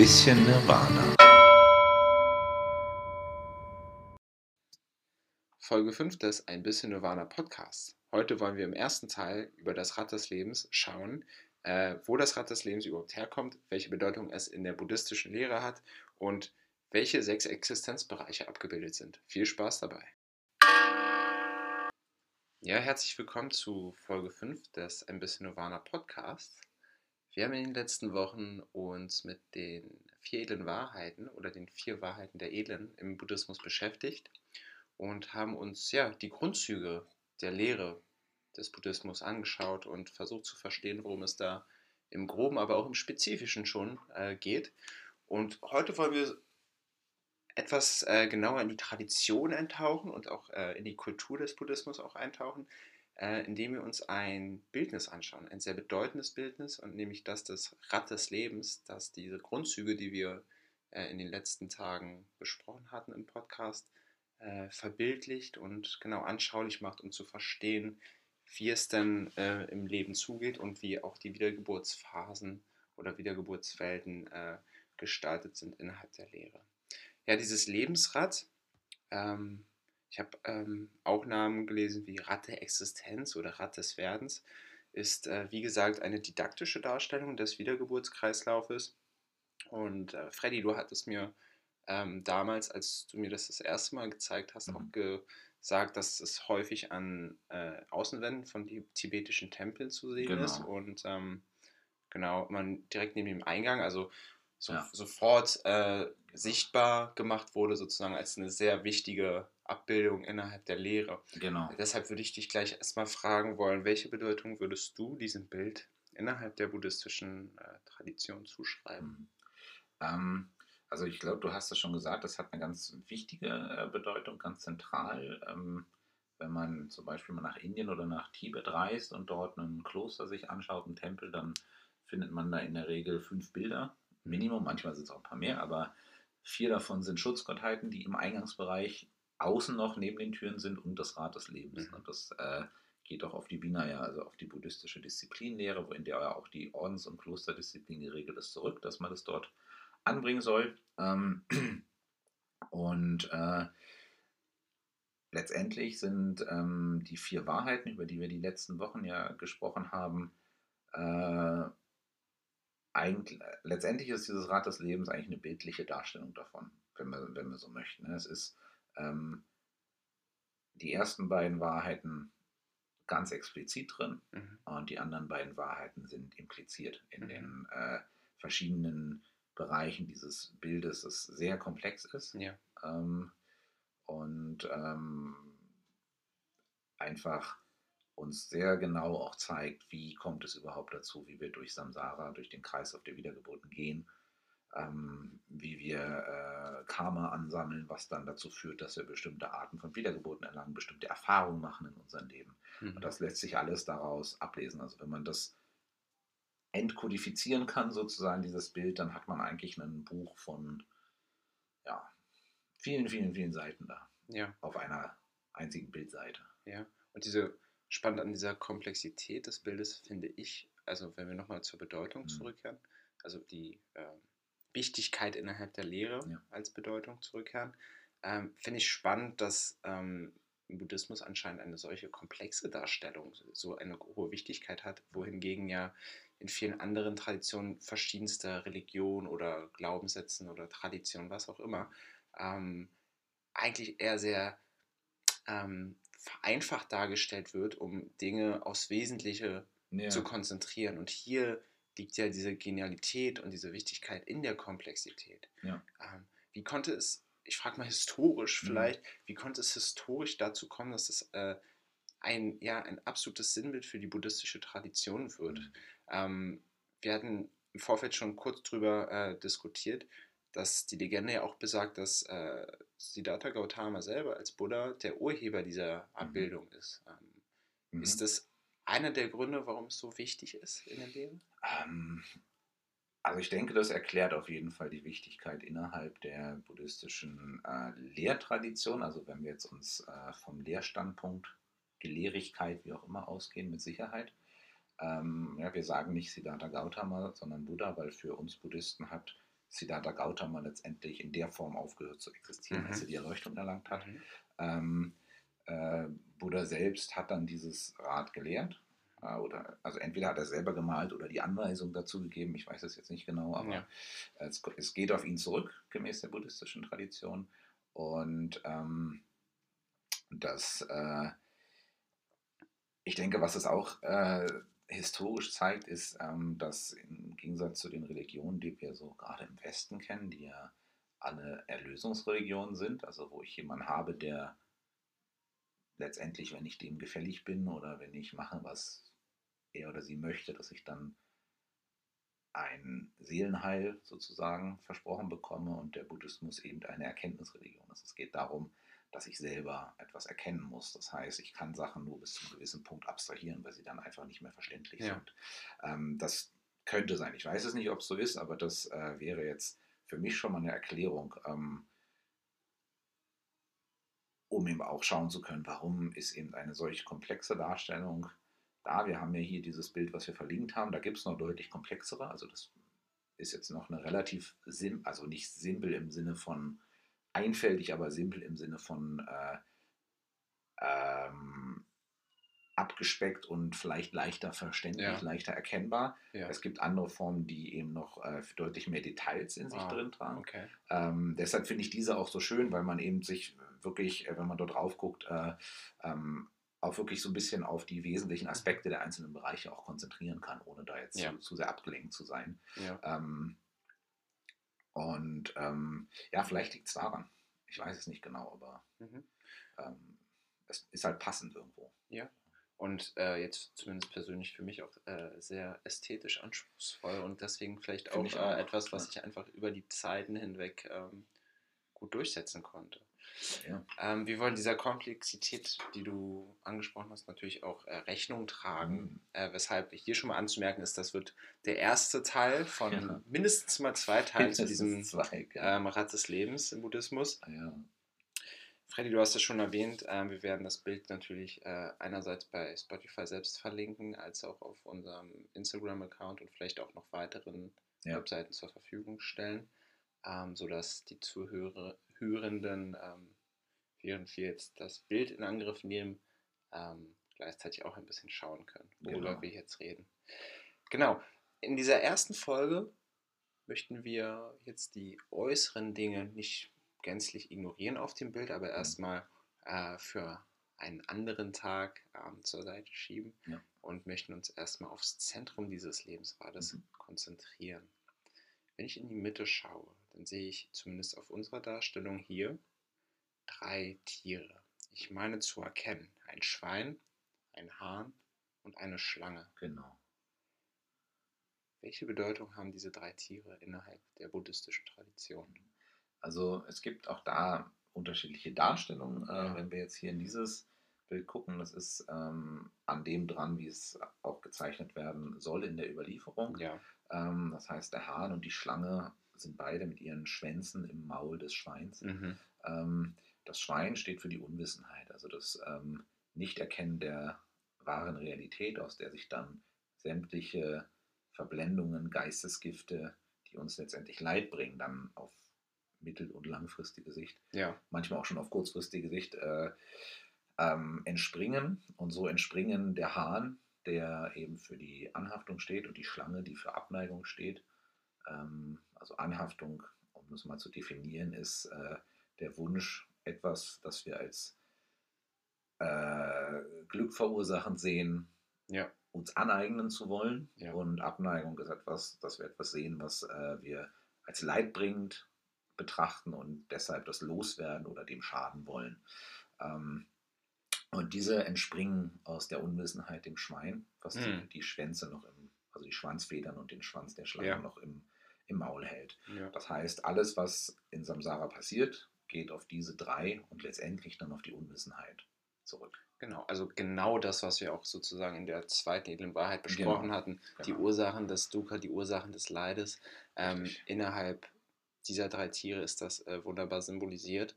bisschen Nirvana. Folge 5 des Ein bisschen Nirvana Podcasts. Heute wollen wir im ersten Teil über das Rad des Lebens schauen, wo das Rad des Lebens überhaupt herkommt, welche Bedeutung es in der buddhistischen Lehre hat und welche 6 Existenzbereiche abgebildet sind. Viel Spaß dabei! Ja, herzlich willkommen zu Folge 5 des Ein bisschen Nirvana Podcasts. Wir haben in den letzten Wochen uns mit den 4 edlen Wahrheiten oder den 4 Wahrheiten der Edlen im Buddhismus beschäftigt und haben uns die Grundzüge der Lehre des Buddhismus angeschaut und versucht zu verstehen, worum es da im Groben, aber auch im Spezifischen schon geht. Und heute wollen wir etwas genauer in die Tradition eintauchen und auch in die Kultur des Buddhismus auch eintauchen, indem wir uns ein Bildnis anschauen, ein sehr bedeutendes Bildnis, und nämlich das des Rad des Lebens, das diese Grundzüge, die wir in den letzten Tagen besprochen hatten im Podcast, verbildlicht und genau anschaulich macht, um zu verstehen, wie es denn im Leben zugeht und wie auch die Wiedergeburtsphasen oder Wiedergeburtswelten gestaltet sind innerhalb der Lehre. Ja, dieses Lebensrad, ich habe auch Namen gelesen wie Rad der Existenz oder Rad des Werdens, ist wie gesagt eine didaktische Darstellung des Wiedergeburtskreislaufes. Und Freddy, du hattest mir damals, als du mir das erste Mal gezeigt hast, auch gesagt, dass es häufig an Außenwänden von tibetischen Tempeln zu sehen ist und genau, man direkt neben dem Eingang, also sofort sichtbar gemacht wurde, sozusagen als eine sehr wichtige Abbildung innerhalb der Lehre. Genau. Deshalb würde ich dich gleich erstmal fragen wollen, welche Bedeutung würdest du diesem Bild innerhalb der buddhistischen Tradition zuschreiben? Also ich glaube, du hast es schon gesagt, das hat eine ganz wichtige Bedeutung, ganz zentral. Wenn man zum Beispiel mal nach Indien oder nach Tibet reist und dort ein Kloster sich anschaut, einen Tempel, dann findet man da in der Regel 5 Bilder, Minimum, manchmal sind es auch ein paar mehr, aber 4 davon sind Schutzgottheiten, die im Eingangsbereich außen noch neben den Türen sind, und das Rad des Lebens. Und das geht auch auf die Vinaya, also auf die buddhistische Disziplinlehre, in der ja auch die Ordens- und Klosterdisziplin geregelt ist, zurück, dass man das dort anbringen soll. Und letztendlich sind die 4 Wahrheiten, über die wir die letzten Wochen ja gesprochen haben, letztendlich ist dieses Rad des Lebens eigentlich eine bildliche Darstellung davon, wenn wir so möchten. Es ist die ersten beiden Wahrheiten ganz explizit drin, und die anderen beiden Wahrheiten sind impliziert in den verschiedenen Bereichen dieses Bildes, das sehr komplex ist. Ja. Und einfach uns sehr genau auch zeigt, wie kommt es überhaupt dazu, wie wir durch Samsara, durch den Kreislauf der Wiedergeburten gehen, wie wir Karma ansammeln, was dann dazu führt, dass wir bestimmte Arten von Wiedergeburten erlangen, bestimmte Erfahrungen machen in unserem Leben. Und das lässt sich alles daraus ablesen. Also wenn man das entkodifizieren kann, sozusagen dieses Bild, dann hat man eigentlich ein Buch von vielen, vielen, vielen Seiten da. Ja. Auf einer einzigen Bildseite. Ja, und spannend an dieser Komplexität des Bildes finde ich, also wenn wir nochmal zur Bedeutung zurückkehren, also die Wichtigkeit innerhalb der Lehre als Bedeutung zurückkehren, finde ich spannend, dass im Buddhismus anscheinend eine solche komplexe Darstellung so eine hohe Wichtigkeit hat, wohingegen ja in vielen anderen Traditionen verschiedenster Religionen oder Glaubenssätzen oder Traditionen, was auch immer, eigentlich eher sehr vereinfacht dargestellt wird, um Dinge aufs Wesentliche zu konzentrieren. Und hier liegt ja diese Genialität und diese Wichtigkeit in der Komplexität. Ja. Wie konnte es, ich frage mal historisch vielleicht, wie konnte es historisch dazu kommen, dass es ein absolutes Sinnbild für die buddhistische Tradition wird? Wir hatten im Vorfeld schon kurz drüber diskutiert, dass die Legende ja auch besagt, dass Siddhartha Gautama selber als Buddha der Urheber dieser Abbildung ist. Ist das einer der Gründe, warum es so wichtig ist in der Lehre? Also ich denke, das erklärt auf jeden Fall die Wichtigkeit innerhalb der buddhistischen Lehrtradition. Also wenn wir jetzt uns vom Lehrstandpunkt, Gelehrigkeit, wie auch immer, ausgehen, mit Sicherheit. Wir sagen nicht Siddhartha Gautama, sondern Buddha, weil für uns Buddhisten hat Siddhartha Gautama letztendlich in der Form aufgehört zu existieren, als er die Erleuchtung erlangt hat. Ähm, Buddha selbst hat dann dieses Rad gelehrt. Also entweder hat er selber gemalt oder die Anweisung dazu gegeben, ich weiß es jetzt nicht genau, aber es geht auf ihn zurück, gemäß der buddhistischen Tradition. Und das, ich denke, was es auch historisch zeigt, ist, dass im Gegensatz zu den Religionen, die wir so gerade im Westen kennen, die ja alle Erlösungsreligionen sind, also wo ich jemanden habe, der letztendlich, wenn ich dem gefällig bin oder wenn ich mache, was er oder sie möchte, dass ich dann ein Seelenheil sozusagen versprochen bekomme und der Buddhismus eben eine Erkenntnisreligion ist. Es geht darum, dass ich selber etwas erkennen muss. Das heißt, ich kann Sachen nur bis zu einem gewissen Punkt abstrahieren, weil sie dann einfach nicht mehr verständlich sind. Das könnte sein. Ich weiß es nicht, ob es so ist, aber das wäre jetzt für mich schon mal eine Erklärung, um eben auch schauen zu können, warum ist eben eine solch komplexe Darstellung da. Wir haben ja hier dieses Bild, was wir verlinkt haben, da gibt es noch deutlich komplexere, also das ist jetzt noch eine relativ also nicht simpel im Sinne von einfältig, aber simpel im Sinne von abgespeckt und vielleicht leichter verständlich, leichter erkennbar. Es gibt andere Formen, die eben noch deutlich mehr Details in sich drin tragen. Okay. Deshalb finde ich diese auch so schön, weil man eben sich wirklich, wenn man dort drauf guckt, auch wirklich so ein bisschen auf die wesentlichen Aspekte der einzelnen Bereiche auch konzentrieren kann, ohne da jetzt zu sehr abgelenkt zu sein. Vielleicht liegt es daran. Ich weiß es nicht genau, aber es ist halt passend irgendwo. Ja. Und jetzt zumindest persönlich für mich auch sehr ästhetisch anspruchsvoll und deswegen vielleicht auch etwas, was ich einfach über die Zeiten hinweg gut durchsetzen konnte. Ja. Wir wollen dieser Komplexität, die du angesprochen hast, natürlich auch Rechnung tragen. Weshalb hier schon mal anzumerken ist, das wird der erste Teil von mindestens mal 2 Teilen zu diesem Rad des Lebens im Buddhismus. Ja. Freddy, du hast es schon erwähnt, wir werden das Bild natürlich einerseits bei Spotify selbst verlinken, als auch auf unserem Instagram-Account und vielleicht auch noch weiteren Webseiten zur Verfügung stellen, sodass die Zuhörenden, während wir jetzt das Bild in Angriff nehmen, gleichzeitig auch ein bisschen schauen können, worüber wir jetzt reden. Genau, in dieser ersten Folge möchten wir jetzt die äußeren Dinge nicht gänzlich ignorieren auf dem Bild, aber erstmal für einen anderen Tag zur Seite schieben und möchten uns erstmal aufs Zentrum dieses Lebensrades konzentrieren. Wenn ich in die Mitte schaue, dann sehe ich zumindest auf unserer Darstellung hier 3 Tiere. Ich meine zu erkennen, ein Schwein, ein Hahn und eine Schlange. Genau. Welche Bedeutung haben diese 3 Tiere innerhalb der buddhistischen Tradition? Also es gibt auch da unterschiedliche Darstellungen. Wenn wir jetzt hier in dieses Bild gucken, das ist an dem dran, wie es auch gezeichnet werden soll in der Überlieferung. Das heißt, der Hahn und die Schlange sind beide mit ihren Schwänzen im Maul des Schweins. Das Schwein steht für die Unwissenheit, also das Nichterkennen der wahren Realität, aus der sich dann sämtliche Verblendungen, Geistesgifte, die uns letztendlich Leid bringen, dann auf mittel- und langfristige Sicht, manchmal auch schon auf kurzfristige Sicht, entspringen. Und so entspringen der Hahn, der eben für die Anhaftung steht, und die Schlange, die für Abneigung steht. Also Anhaftung, um das mal zu definieren, ist der Wunsch, etwas, das wir als Glück verursachend sehen, uns aneignen zu wollen. Und Abneigung ist etwas, dass wir etwas sehen, was wir als leidbringend betrachten und deshalb das loswerden oder dem schaden wollen. Und diese entspringen aus der Unwissenheit dem Schwein, was die Schwänze noch also die Schwanzfedern und den Schwanz der Schlange noch im Maul hält. Das heißt, alles, was in Samsara passiert, geht auf diese 3 und letztendlich dann auf die Unwissenheit zurück. Genau, also genau das, was wir auch sozusagen in der zweiten edlen Wahrheit besprochen hatten. Die Ursachen des Dukkha, die Ursachen des Leides. Innerhalb dieser 3 Tiere ist das wunderbar symbolisiert.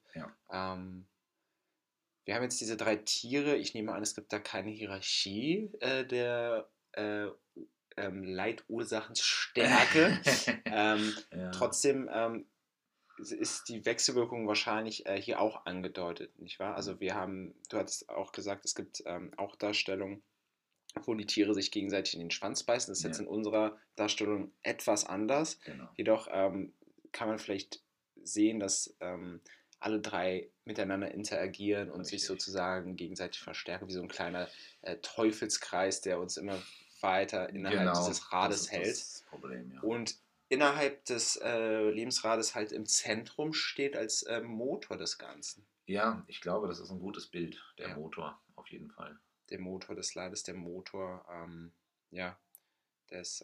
Wir haben jetzt diese 3 Tiere. Ich nehme an, es gibt da keine Hierarchie der Leitursachenstärke. Ja, Trotzdem ist die Wechselwirkung wahrscheinlich hier auch angedeutet, nicht wahr? Also du hattest auch gesagt, es gibt auch Darstellungen, wo die Tiere sich gegenseitig in den Schwanz beißen. Das ist jetzt ja, in unserer Darstellung etwas anders. genau. Jedoch kann man vielleicht sehen, dass alle drei miteinander interagieren und sich Richtig. sozusagen gegenseitig verstärken, wie so ein kleiner Teufelskreis, der uns immer weiter innerhalb Genau, dieses das Rades ist hält. das Problem, ja. Und innerhalb des Lebensrades halt im Zentrum steht als Motor des Ganzen. Ja, ich glaube, das ist ein gutes Bild, der Ja, Motor, auf jeden Fall. der Motor des Leides, der Motor ja, des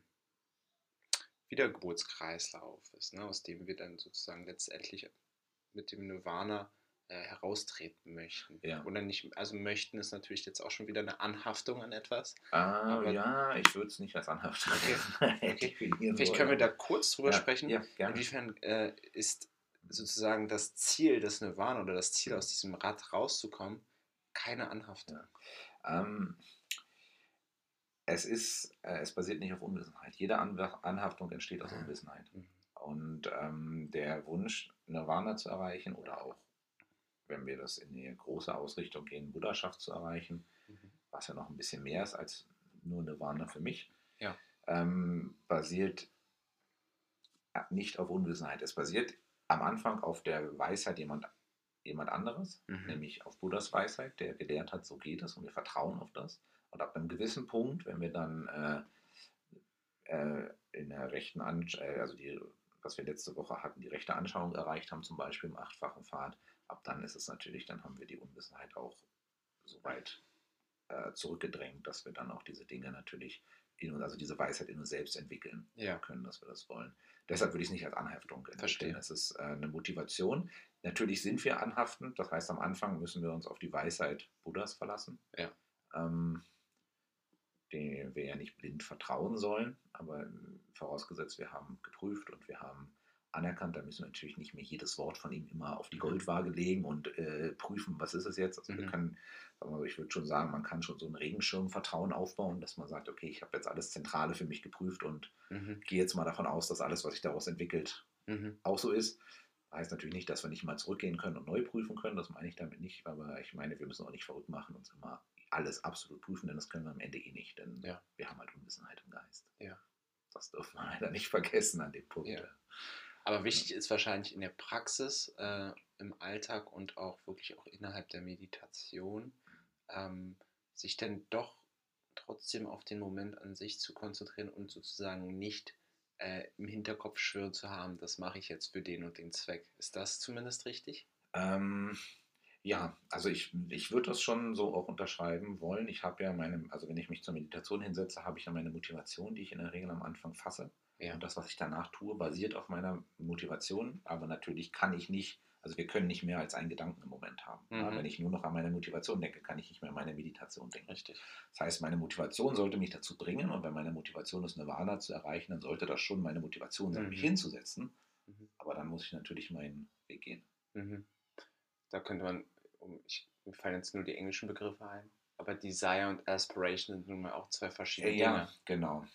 Wiedergeburtskreislaufes, ne, aus dem wir dann sozusagen letztendlich mit dem Nirvana heraustreten möchten. Ja. Oder nicht, also möchten ist natürlich jetzt auch schon wieder eine Anhaftung an etwas, aber Ja, ich würde es nicht als Anhaftung okay. definieren Vielleicht wollen, können wir da aber kurz drüber ja, sprechen, ja, gerne. inwiefern ist sozusagen das Ziel des Nirvana oder das Ziel aus diesem Rad rauszukommen, keine Anhaftung. Ja. Es basiert nicht auf Unwissenheit. Jede Anhaftung entsteht aus Unwissenheit. Mhm. Und der Wunsch, Nirvana zu erreichen oder auch, wenn wir das in die große Ausrichtung gehen, Buddhaschaft zu erreichen, Mhm. was ja noch ein bisschen mehr ist als nur Nirvana für mich, Ja. basiert nicht auf Unwissenheit. Es basiert am Anfang auf der Weisheit jemand anderes, nämlich auf Buddhas Weisheit, der gelehrt hat, so geht es und wir vertrauen auf das. Und ab einem gewissen Punkt, wenn wir dann in der rechten also was wir letzte Woche hatten, die rechte Anschauung erreicht haben, zum Beispiel im achtfachen Pfad, ab dann ist es natürlich, dann haben wir die Unwissenheit auch so weit zurückgedrängt, dass wir dann auch diese Dinge natürlich also diese Weisheit in uns selbst entwickeln können, dass wir das wollen. Deshalb würde ich es nicht als Anhaftung entwickeln. Verstehe. Es ist eine Motivation. Natürlich sind wir anhaftend, das heißt, am Anfang müssen wir uns auf die Weisheit Buddhas verlassen, Ja. den wir ja nicht blind vertrauen sollen, aber vorausgesetzt, wir haben geprüft und wir haben anerkannt, da müssen wir natürlich nicht mehr jedes Wort von ihm immer auf die Goldwaage legen und prüfen, was ist es jetzt. Also wir können, ich würde schon sagen, man kann schon so ein Regenschirmvertrauen aufbauen, dass man sagt, okay, ich habe jetzt alles Zentrale für mich geprüft und gehe jetzt mal davon aus, dass alles, was sich daraus entwickelt, auch so ist. Das heißt natürlich nicht, dass wir nicht mal zurückgehen können und neu prüfen können, das meine ich damit nicht, aber ich meine, wir müssen auch nicht verrückt machen, uns immer alles absolut prüfen, denn das können wir am Ende eh nicht, denn wir haben halt Unwissenheit im Geist. Ja. Das dürfen wir leider nicht vergessen an dem Punkt. Ja. Aber wichtig ist wahrscheinlich in der Praxis, im Alltag und auch wirklich auch innerhalb der Meditation, sich dann doch trotzdem auf den Moment an sich zu konzentrieren und sozusagen nicht im Hinterkopf schwirren zu haben, das mache ich jetzt für den und den Zweck. Ist das zumindest richtig? Ja, also ich würde das schon so auch unterschreiben wollen. Ich habe ja also wenn ich mich zur Meditation hinsetze, habe ich ja meine Motivation, die ich in der Regel am Anfang fasse. Ja. Und das, was ich danach tue, basiert auf meiner Motivation. Aber natürlich kann ich nicht, also wir können nicht mehr als einen Gedanken im Moment haben. Ja, wenn ich nur noch an meine Motivation denke, kann ich nicht mehr an meine Meditation denken. Richtig. Das heißt, meine Motivation sollte mich dazu bringen, und wenn meine Motivation ist, Nirvana zu erreichen, dann sollte das schon meine Motivation sein, mich hinzusetzen. Aber dann muss ich natürlich meinen Weg gehen. Da könnte man, mir fallen jetzt nur die englischen Begriffe ein, aber Desire und Aspiration sind nun mal auch zwei verschiedene Dinge. Ja, genau.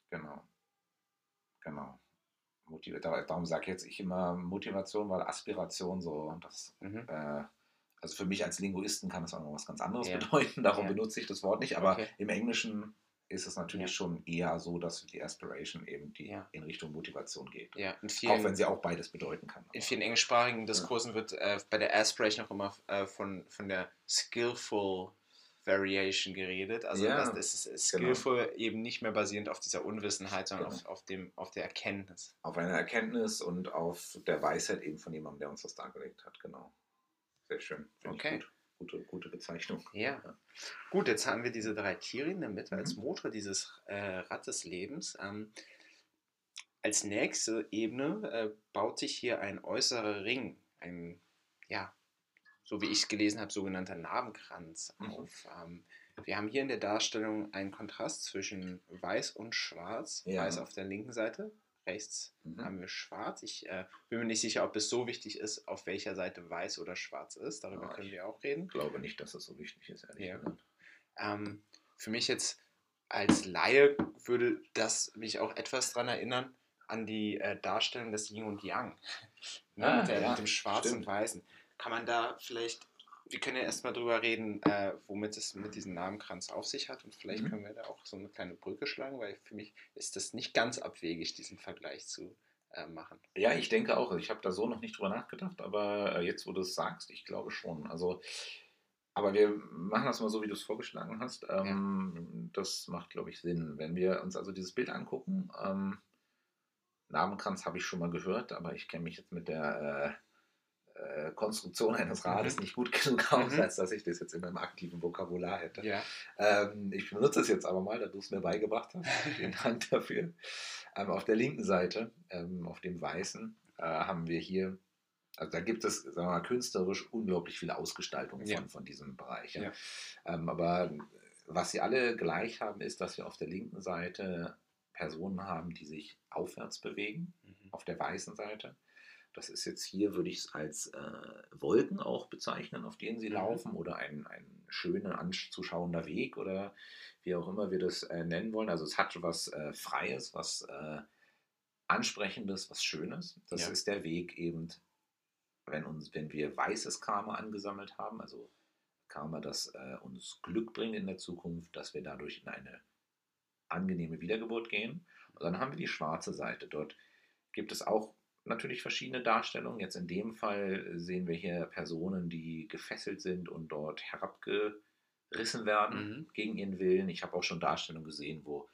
Darum sage jetzt ich immer Motivation, weil Aspiration so, das, also für mich als Linguisten kann das auch noch was ganz anderes bedeuten, darum benutze ich das Wort nicht, aber im Englischen ist es natürlich schon eher so, dass die Aspiration eben in Richtung Motivation geht. Ja, auch wenn sie auch beides bedeuten kann. In vielen englischsprachigen Diskursen wird bei der Aspiration auch immer von der skillful Variation geredet. Also das ist skillful eben nicht mehr basierend auf dieser Unwissenheit, sondern auf der Erkenntnis. Auf einer Erkenntnis und auf der Weisheit eben von jemandem, der uns das dargelegt hat, genau. Sehr schön. Okay. Gute Bezeichnung. Ja. Gut, jetzt haben wir diese drei Tiere in der Mitte als Motor dieses Rad des Lebens. Als nächste Ebene baut sich hier ein äußerer Ring, ein, so wie ich es gelesen habe, sogenannter Narbenkranz auf. Wir haben hier in der Darstellung einen Kontrast zwischen Weiß und Schwarz. Weiß auf der linken Seite, rechts haben wir Schwarz. Ich bin mir nicht sicher, ob es so wichtig ist, auf welcher Seite Weiß oder Schwarz ist. Darüber können wir auch reden. Ich glaube nicht, dass das so wichtig ist, ehrlich gesagt. Für mich jetzt als Laie würde das mich auch etwas daran erinnern, an die Darstellung des Yin und Yang. Ne, mit dem Schwarzen und stimmt. Weißen. Kann man da vielleicht, wir können ja erstmal drüber reden, womit es mit diesem Namenkranz auf sich hat und vielleicht können wir da auch so eine kleine Brücke schlagen, weil für mich ist das nicht ganz abwegig, diesen Vergleich zu machen. Ja, ich denke auch. Ich habe da so noch nicht drüber nachgedacht, aber jetzt, wo du es sagst, ich glaube schon. Also, aber wir machen das mal so, wie du es vorgeschlagen hast. Ja. Das macht, glaube ich, Sinn. Wenn wir uns also dieses Bild angucken, Namenkranz habe ich schon mal gehört, aber ich kenne mich jetzt mit der Konstruktion eines Rades Mhm. nicht gut genug aus, Mhm. als dass ich das jetzt in meinem aktiven Vokabular hätte. Ja. Ich benutze es jetzt aber mal, da du es mir beigebracht hast. Vielen Dank dafür. Auf der linken Seite, auf dem Weißen, haben wir hier, also da gibt es, sagen wir mal, künstlerisch unglaublich viele Ausgestaltungen Ja. von diesem Bereich. Ja. Ja. Aber was sie alle gleich haben, ist, dass wir auf der linken Seite Personen haben, die sich aufwärts bewegen, Mhm. auf der weißen Seite. Das ist jetzt hier, würde ich es als Wolken auch bezeichnen, auf denen sie laufen, oder ein schöner anzuschauender Weg oder wie auch immer wir das nennen wollen. Also es hat was Freies, was Ansprechendes, was Schönes. Das Ja. ist der Weg eben, wenn wir weißes Karma angesammelt haben, also Karma, das uns Glück bringt in der Zukunft, dass wir dadurch in eine angenehme Wiedergeburt gehen. Und dann haben wir die schwarze Seite. Dort gibt es auch natürlich verschiedene Darstellungen. Jetzt in dem Fall sehen wir hier Personen, die gefesselt sind und dort herabgerissen werden Mhm. gegen ihren Willen. Ich habe auch schon Darstellungen gesehen, wo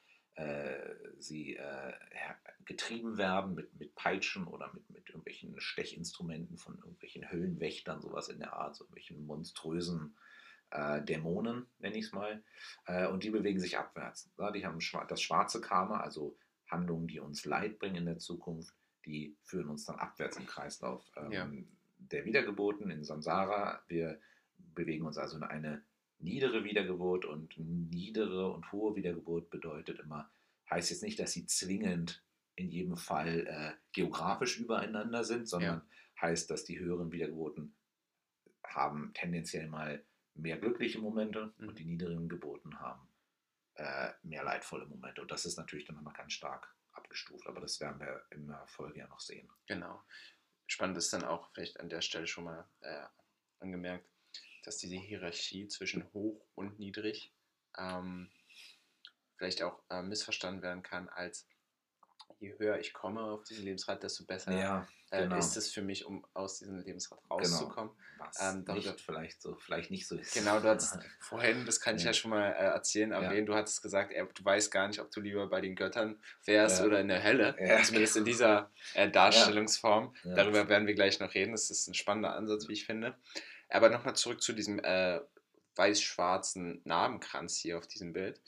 sie getrieben werden mit Peitschen oder mit irgendwelchen Stechinstrumenten von irgendwelchen Höllenwächtern, sowas in der Art, so irgendwelchen monströsen Dämonen, nenne ich es mal. Und die bewegen sich abwärts. Ja, die haben das schwarze Karma, also Handlungen, die uns Leid bringen in der Zukunft, die führen uns dann abwärts im Kreislauf Ja. der Wiedergeburten in Samsara. Wir bewegen uns also in eine niedere Wiedergeburt, und niedere und hohe Wiedergeburt bedeutet immer, heißt jetzt nicht, dass sie zwingend in jedem Fall geografisch übereinander sind, Ja. sondern heißt, dass die höheren Wiedergeburten haben tendenziell mal mehr glückliche Momente und die niederen Geburten haben mehr leidvolle Momente. Und das ist natürlich dann nochmal ganz stark abgestuft, aber das werden wir in der Folge ja noch sehen. Genau. Spannend ist dann auch vielleicht an der Stelle schon mal angemerkt, dass diese Hierarchie zwischen hoch und niedrig vielleicht auch missverstanden werden kann als je höher ich komme auf diesen Lebensrad, desto besser Ja, genau. ist es für mich, um aus diesem Lebensrad Genau. rauszukommen. Was Darüber, nicht, vielleicht nicht so ist. genau, du hattest vorhin, das kann ich ja schon mal erzählen, Ja. erwähnen, du hattest gesagt, du weißt gar nicht, ob du lieber bei den Göttern wärst oder in der Hölle, Ja. zumindest in dieser Darstellungsform. Ja. Darüber werden wir gleich noch reden, das ist ein spannender Ansatz, wie ich finde. Aber nochmal zurück zu diesem weiß-schwarzen Narbenkranz hier auf diesem Bild.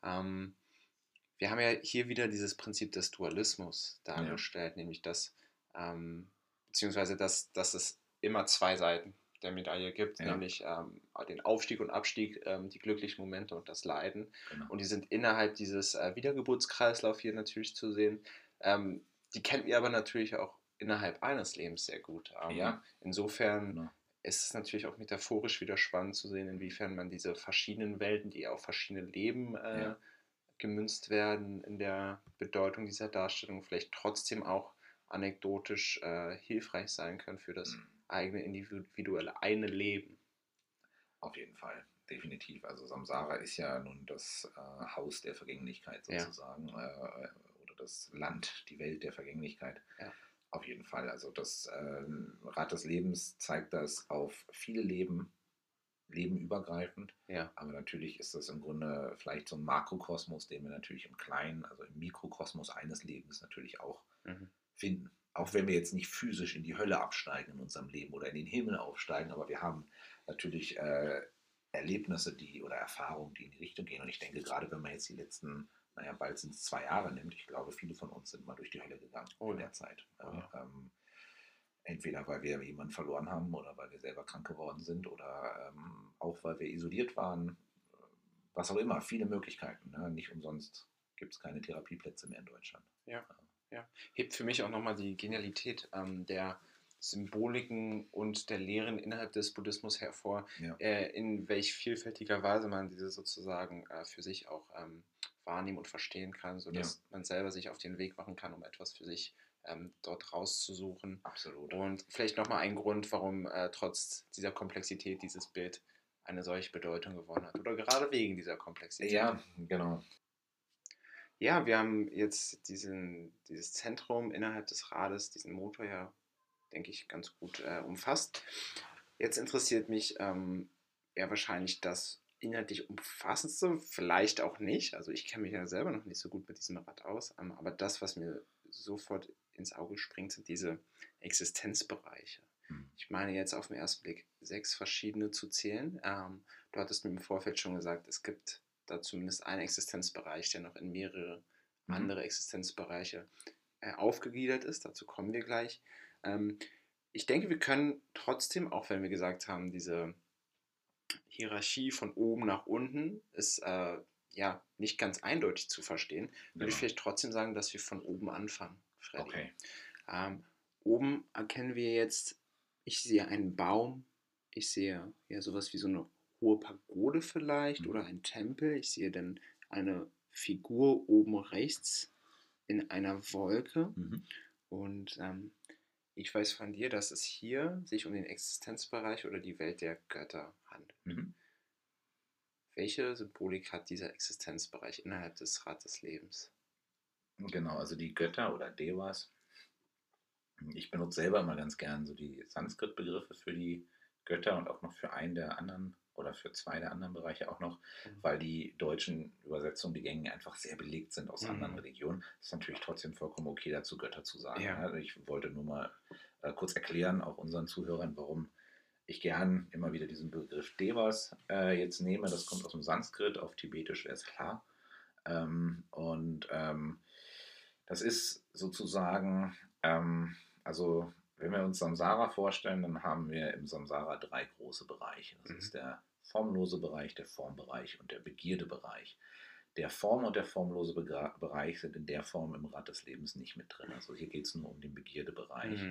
Wir haben ja hier wieder dieses Prinzip des Dualismus dargestellt, nämlich dass, beziehungsweise dass es immer zwei Seiten der Medaille gibt, nämlich den Aufstieg und Abstieg, die glücklichen Momente und das Leiden. Genau. Und die sind innerhalb dieses Wiedergeburtskreislauf hier natürlich zu sehen. Die kennen wir aber natürlich auch innerhalb eines Lebens sehr gut. Insofern ist es natürlich auch metaphorisch wieder spannend zu sehen, inwiefern man diese verschiedenen Welten, die auf verschiedene Leben gemünzt werden in der Bedeutung dieser Darstellung, vielleicht trotzdem auch anekdotisch hilfreich sein können für das eigene individuelle eine Leben. Auf jeden Fall, definitiv. Also Samsara ist ja nun das Haus der Vergänglichkeit sozusagen, oder das Land, die Welt der Vergänglichkeit. Ja. Auf jeden Fall. Also das Rad des Lebens zeigt das auf viele Leben übergreifend. Ja. Aber natürlich ist das im Grunde vielleicht so ein Makrokosmos, den wir natürlich im Kleinen, also im Mikrokosmos eines Lebens natürlich auch finden. Auch wenn wir jetzt nicht physisch in die Hölle absteigen in unserem Leben oder in den Himmel aufsteigen, aber wir haben natürlich Erlebnisse oder Erfahrungen, die in die Richtung gehen. Und ich denke, gerade wenn man jetzt die letzten, bald sind es 2 Jahre nimmt, ich glaube, viele von uns sind mal durch die Hölle gegangen in der Zeit. Entweder weil wir jemanden verloren haben oder weil wir selber krank geworden sind oder auch weil wir isoliert waren, was auch immer, viele Möglichkeiten. Ne? Nicht umsonst gibt es keine Therapieplätze mehr in Deutschland. Ja. Hebt für mich auch nochmal die Genialität der Symboliken und der Lehren innerhalb des Buddhismus hervor, in welch vielfältiger Weise man diese sozusagen für sich auch wahrnehmen und verstehen kann, sodass man selber sich auf den Weg machen kann, um etwas für sich dort rauszusuchen. Absolut. Und vielleicht nochmal ein Grund, warum trotz dieser Komplexität dieses Bild eine solche Bedeutung gewonnen hat. Oder gerade wegen dieser Komplexität. Ja, genau. Ja, wir haben jetzt dieses Zentrum innerhalb des Rades, diesen Motor ja, denke ich, ganz gut umfasst. Jetzt interessiert mich eher wahrscheinlich das inhaltlich Umfassendste, vielleicht auch nicht. Also ich kenne mich ja selber noch nicht so gut mit diesem Rad aus, aber das, was mir sofort ins Auge springt, sind diese Existenzbereiche. Ich meine jetzt auf den ersten Blick 6 verschiedene zu zählen. Du hattest mir im Vorfeld schon gesagt, es gibt da zumindest einen Existenzbereich, der noch in mehrere andere Existenzbereiche aufgegliedert ist. Dazu kommen wir gleich. Ich denke, wir können trotzdem, auch wenn wir gesagt haben, diese Hierarchie von oben nach unten ist ja nicht ganz eindeutig zu verstehen, würde ich vielleicht trotzdem sagen, dass wir von oben anfangen, Freddy. Okay. Oben erkennen wir jetzt, ich sehe einen Baum, ich sehe ja sowas wie so eine hohe Pagode vielleicht oder ein Tempel, ich sehe dann eine Figur oben rechts in einer Wolke und ich weiß von dir, dass es hier sich um den Existenzbereich oder die Welt der Götter handelt. Welche Symbolik hat dieser Existenzbereich innerhalb des Rad des Lebens? Genau, also die Götter oder Devas. Ich benutze selber immer ganz gern so die Sanskrit-Begriffe für die Götter und auch noch für einen der anderen oder für 2 der anderen Bereiche auch noch, weil die deutschen Übersetzungen, die Gänge einfach sehr belegt sind aus anderen Religionen. Das ist natürlich trotzdem vollkommen okay, dazu Götter zu sagen. Ja. Ich wollte nur mal kurz erklären, auch unseren Zuhörern, warum ich gern immer wieder diesen Begriff Devas jetzt nehme. Das kommt aus dem Sanskrit, auf Tibetisch wäre es klar. Das ist sozusagen, also wenn wir uns Samsara vorstellen, dann haben wir im Samsara 3 große Bereiche. Das ist der formlose Bereich, der Formbereich und der Begierdebereich. Der Form- und der formlose Bereich sind in der Form im Rad des Lebens nicht mit drin. Also hier geht es nur um den Begierdebereich.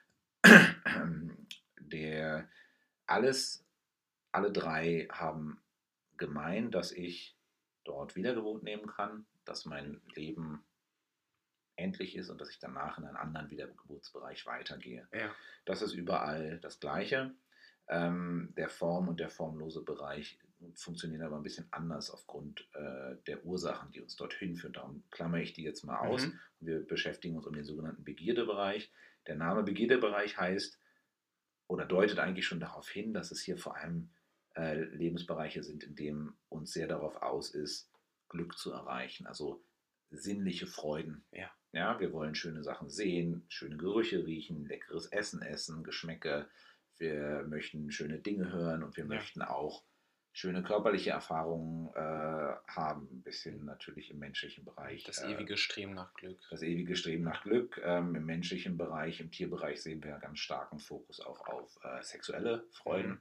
Alle 3 haben gemein, dass ich dort Wiedergeburt nehmen kann, dass mein Leben endlich ist und dass ich danach in einen anderen Wiedergeburtsbereich weitergehe. Ja. Das ist überall das Gleiche. Der Form- und der formlose Bereich funktionieren aber ein bisschen anders aufgrund der Ursachen, die uns dorthin führen. Darum klammere ich die jetzt mal aus. Und wir beschäftigen uns um den sogenannten Begierdebereich. Der Name Begierdebereich heißt oder deutet eigentlich schon darauf hin, dass es hier vor allem Lebensbereiche sind, in denen uns sehr darauf aus ist, Glück zu erreichen, also sinnliche Freuden. Ja, wir wollen schöne Sachen sehen, schöne Gerüche riechen, leckeres Essen essen, Geschmäcke. Wir möchten schöne Dinge hören und wir möchten auch schöne körperliche Erfahrungen haben, ein bisschen natürlich im menschlichen Bereich. Das ewige Streben nach Glück. Das ewige Streben nach Glück. Im menschlichen Bereich, im Tierbereich sehen wir ganz starken Fokus auch auf sexuelle Freuden.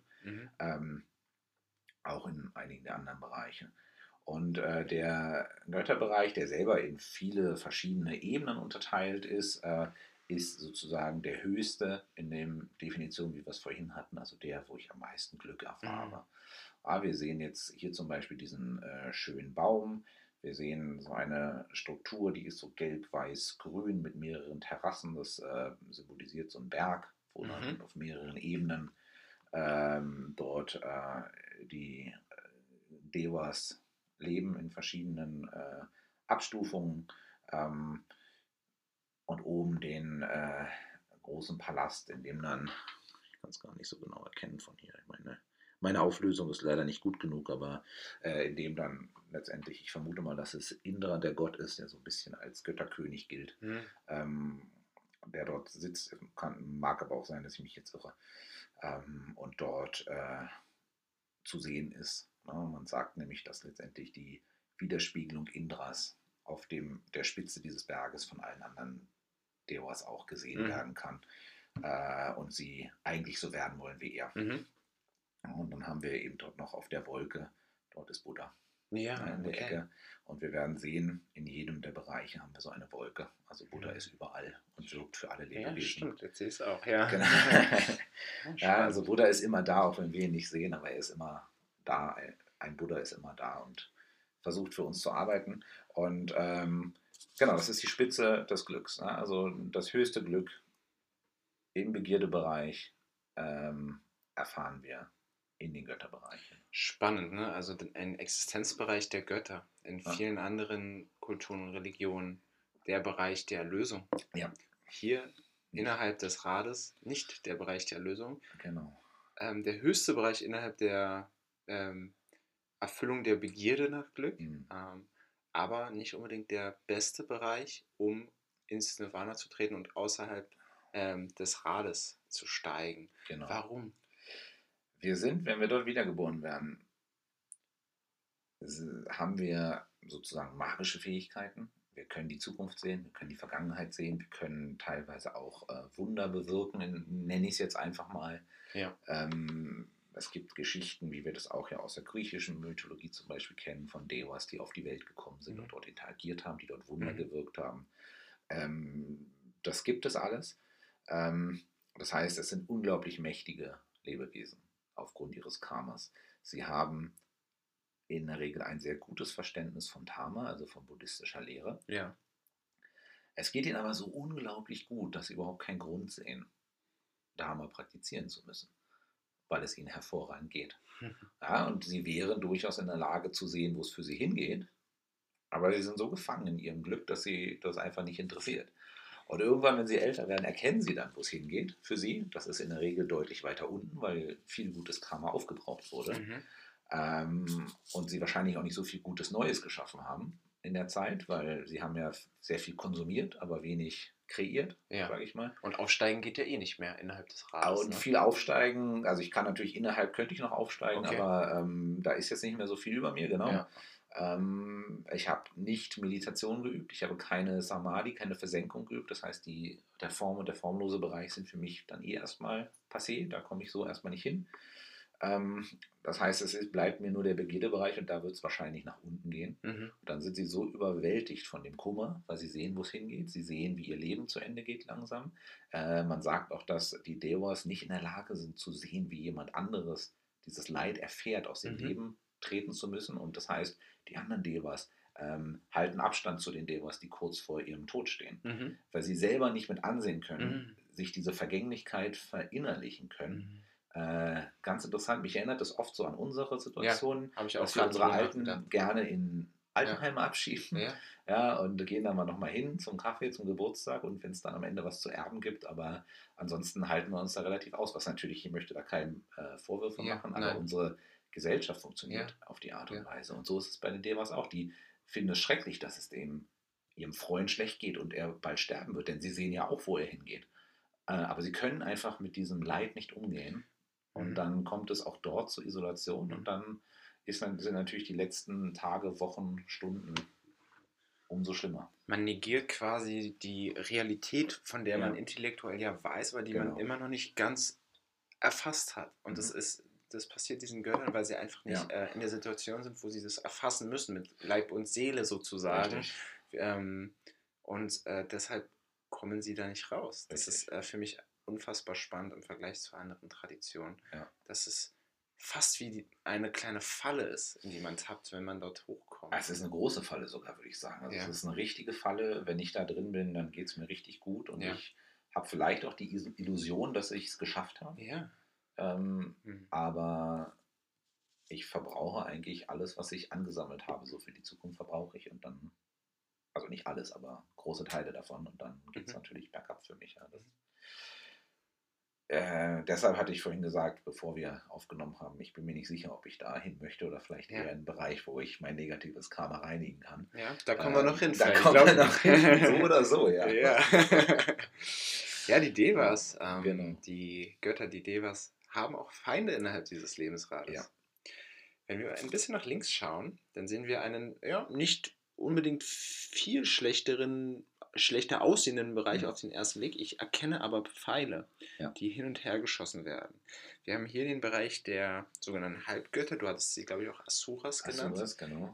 Auch in einigen der anderen Bereiche. Und der Götterbereich, der selber in viele verschiedene Ebenen unterteilt ist, ist sozusagen der höchste in der Definition, wie wir es vorhin hatten, also der, wo ich am meisten Glück erfahre. Wir sehen jetzt hier zum Beispiel diesen schönen Baum. Wir sehen so eine Struktur, die ist so gelb-weiß-grün mit mehreren Terrassen. Das symbolisiert so einen Berg, wo dann auf mehreren Ebenen dort die Devas leben in verschiedenen Abstufungen und oben den großen Palast, in dem dann, ich kann es gar nicht so genau erkennen von hier, meine Auflösung ist leider nicht gut genug, aber in dem dann letztendlich, ich vermute mal, dass es Indra der Gott ist, der so ein bisschen als Götterkönig gilt, der dort sitzt, mag aber auch sein, dass ich mich jetzt irre, und dort zu sehen ist. Man sagt nämlich, dass letztendlich die Widerspiegelung Indras auf der Spitze dieses Berges von allen anderen Devas auch gesehen werden kann und sie eigentlich so werden wollen wie er. Und dann haben wir eben dort noch auf der Wolke, dort ist Buddha in der Ecke. Und wir werden sehen, in jedem der Bereiche haben wir so eine Wolke. Also Buddha ist überall und wirkt für alle Lebewesen. Ja, stimmt, jetzt sehe ich es auch. Ja. Genau. Also Buddha ist immer da, auch wenn wir ihn nicht sehen, aber er ist immer da. Ein Buddha ist immer da und versucht für uns zu arbeiten. Und genau, das ist die Spitze des Glücks. Ne? Also das höchste Glück im Begierdebereich erfahren wir in den Götterbereichen. Spannend, ne? Also ein Existenzbereich der Götter. In Ja. vielen anderen Kulturen und Religionen der Bereich der Erlösung. Ja. Hier Nicht. Innerhalb des Rades nicht der Bereich der Erlösung. Genau. Der höchste Bereich innerhalb der Erfüllung der Begierde nach Glück, aber nicht unbedingt der beste Bereich, um ins Nirvana zu treten und außerhalb des Rades zu steigen. Genau. Warum? Wir sind, wenn wir dort wiedergeboren werden, haben wir sozusagen magische Fähigkeiten. Wir können die Zukunft sehen, wir können die Vergangenheit sehen, wir können teilweise auch Wunder bewirken, nenne ich es jetzt einfach mal. Ja. Es gibt Geschichten, wie wir das auch ja aus der griechischen Mythologie zum Beispiel kennen, von Devas, die auf die Welt gekommen sind und dort interagiert haben, die dort Wunder gewirkt haben. Das gibt es alles. Das heißt, es sind unglaublich mächtige Lebewesen aufgrund ihres Karmas. Sie haben in der Regel ein sehr gutes Verständnis von Dharma, also von buddhistischer Lehre. Ja. Es geht ihnen aber so unglaublich gut, dass sie überhaupt keinen Grund sehen, Dharma praktizieren zu müssen, weil es ihnen hervorragend geht. Ja, und sie wären durchaus in der Lage zu sehen, wo es für sie hingeht, aber sie sind so gefangen in ihrem Glück, dass sie das einfach nicht interessiert. Und irgendwann, wenn sie älter werden, erkennen sie dann, wo es hingeht für sie. Das ist in der Regel deutlich weiter unten, weil viel gutes Karma aufgebraucht wurde. Und sie wahrscheinlich auch nicht so viel Gutes Neues geschaffen haben in der Zeit, weil sie haben ja sehr viel konsumiert, aber wenig kreiert, sage ich mal. Und aufsteigen geht ja eh nicht mehr innerhalb des Rades. Und viel aufsteigen, also ich kann natürlich könnte ich noch aufsteigen, aber da ist jetzt nicht mehr so viel über mir, genau. Ja. Ich habe nicht Meditation geübt, ich habe keine Samadhi, keine Versenkung geübt, das heißt der Form und der formlose Bereich sind für mich dann erstmal passé, da komme ich so erstmal nicht hin. Das heißt, bleibt mir nur der Begierdebereich und da wird es wahrscheinlich nach unten gehen. Und dann sind sie so überwältigt von dem Kummer, weil sie sehen, wo es hingeht. Sie sehen, wie ihr Leben zu Ende geht langsam. Man sagt auch, dass die Devas nicht in der Lage sind zu sehen, wie jemand anderes dieses Leid erfährt, aus dem Leben treten zu müssen. Und das heißt, die anderen Devas halten Abstand zu den Devas, die kurz vor ihrem Tod stehen. Weil sie selber nicht mit ansehen können, sich diese Vergänglichkeit verinnerlichen können. Ganz interessant, mich erinnert das oft so an unsere Situation, dass wir unsere Alten gerne in Altenheime abschieben. Und gehen dann mal nochmal hin zum Kaffee, zum Geburtstag und wenn es dann am Ende was zu erben gibt, aber ansonsten halten wir uns da relativ aus, was natürlich, ich möchte da keinen Vorwürfe machen, aber unsere Gesellschaft funktioniert auf die Art und Weise. Und so ist es bei den Devas auch. Die finden es schrecklich, dass es ihrem Freund schlecht geht und er bald sterben wird, denn sie sehen ja auch, wo er hingeht. Aber sie können einfach mit diesem Leid nicht umgehen. Und dann kommt es auch dort zur Isolation und dann sind natürlich die letzten Tage, Wochen, Stunden umso schlimmer. Man negiert quasi die Realität, von der man intellektuell ja weiß, aber die man immer noch nicht ganz erfasst hat. Und das passiert diesen Göttern, weil sie einfach nicht in der Situation sind, wo sie das erfassen müssen, mit Leib und Seele sozusagen. Und deshalb kommen sie da nicht raus. Das ist für mich unfassbar spannend im Vergleich zu anderen Traditionen. Dass es fast wie eine kleine Falle ist, in die man tappt, wenn man dort hochkommt. Es ist eine große Falle sogar, würde ich sagen. Also es ist eine richtige Falle. Wenn ich da drin bin, dann geht es mir richtig gut und ich habe vielleicht auch die Illusion, dass ich es geschafft habe. Aber ich verbrauche eigentlich alles, was ich angesammelt habe. So für die Zukunft verbrauche ich und dann, also nicht alles, aber große Teile davon und dann geht es natürlich bergab für mich. Deshalb hatte ich vorhin gesagt, bevor wir aufgenommen haben, ich bin mir nicht sicher, ob ich da hin möchte oder vielleicht eher in einen Bereich, wo ich mein negatives Karma reinigen kann. Ja, da kommen wir noch hin. Da kommen wir noch hin, so oder so, ja. Ja, die Devas, die Götter, die Devas, haben auch Feinde innerhalb dieses Lebensrades. Wenn wir ein bisschen nach links schauen, dann sehen wir einen nicht unbedingt viel schlechter aussehenden Bereich auf den ersten Blick. Ich erkenne aber Pfeile, die hin und her geschossen werden. Wir haben hier den Bereich der sogenannten Halbgötter. Du hattest sie, glaube ich, auch Asuras genannt. Asuras, genau.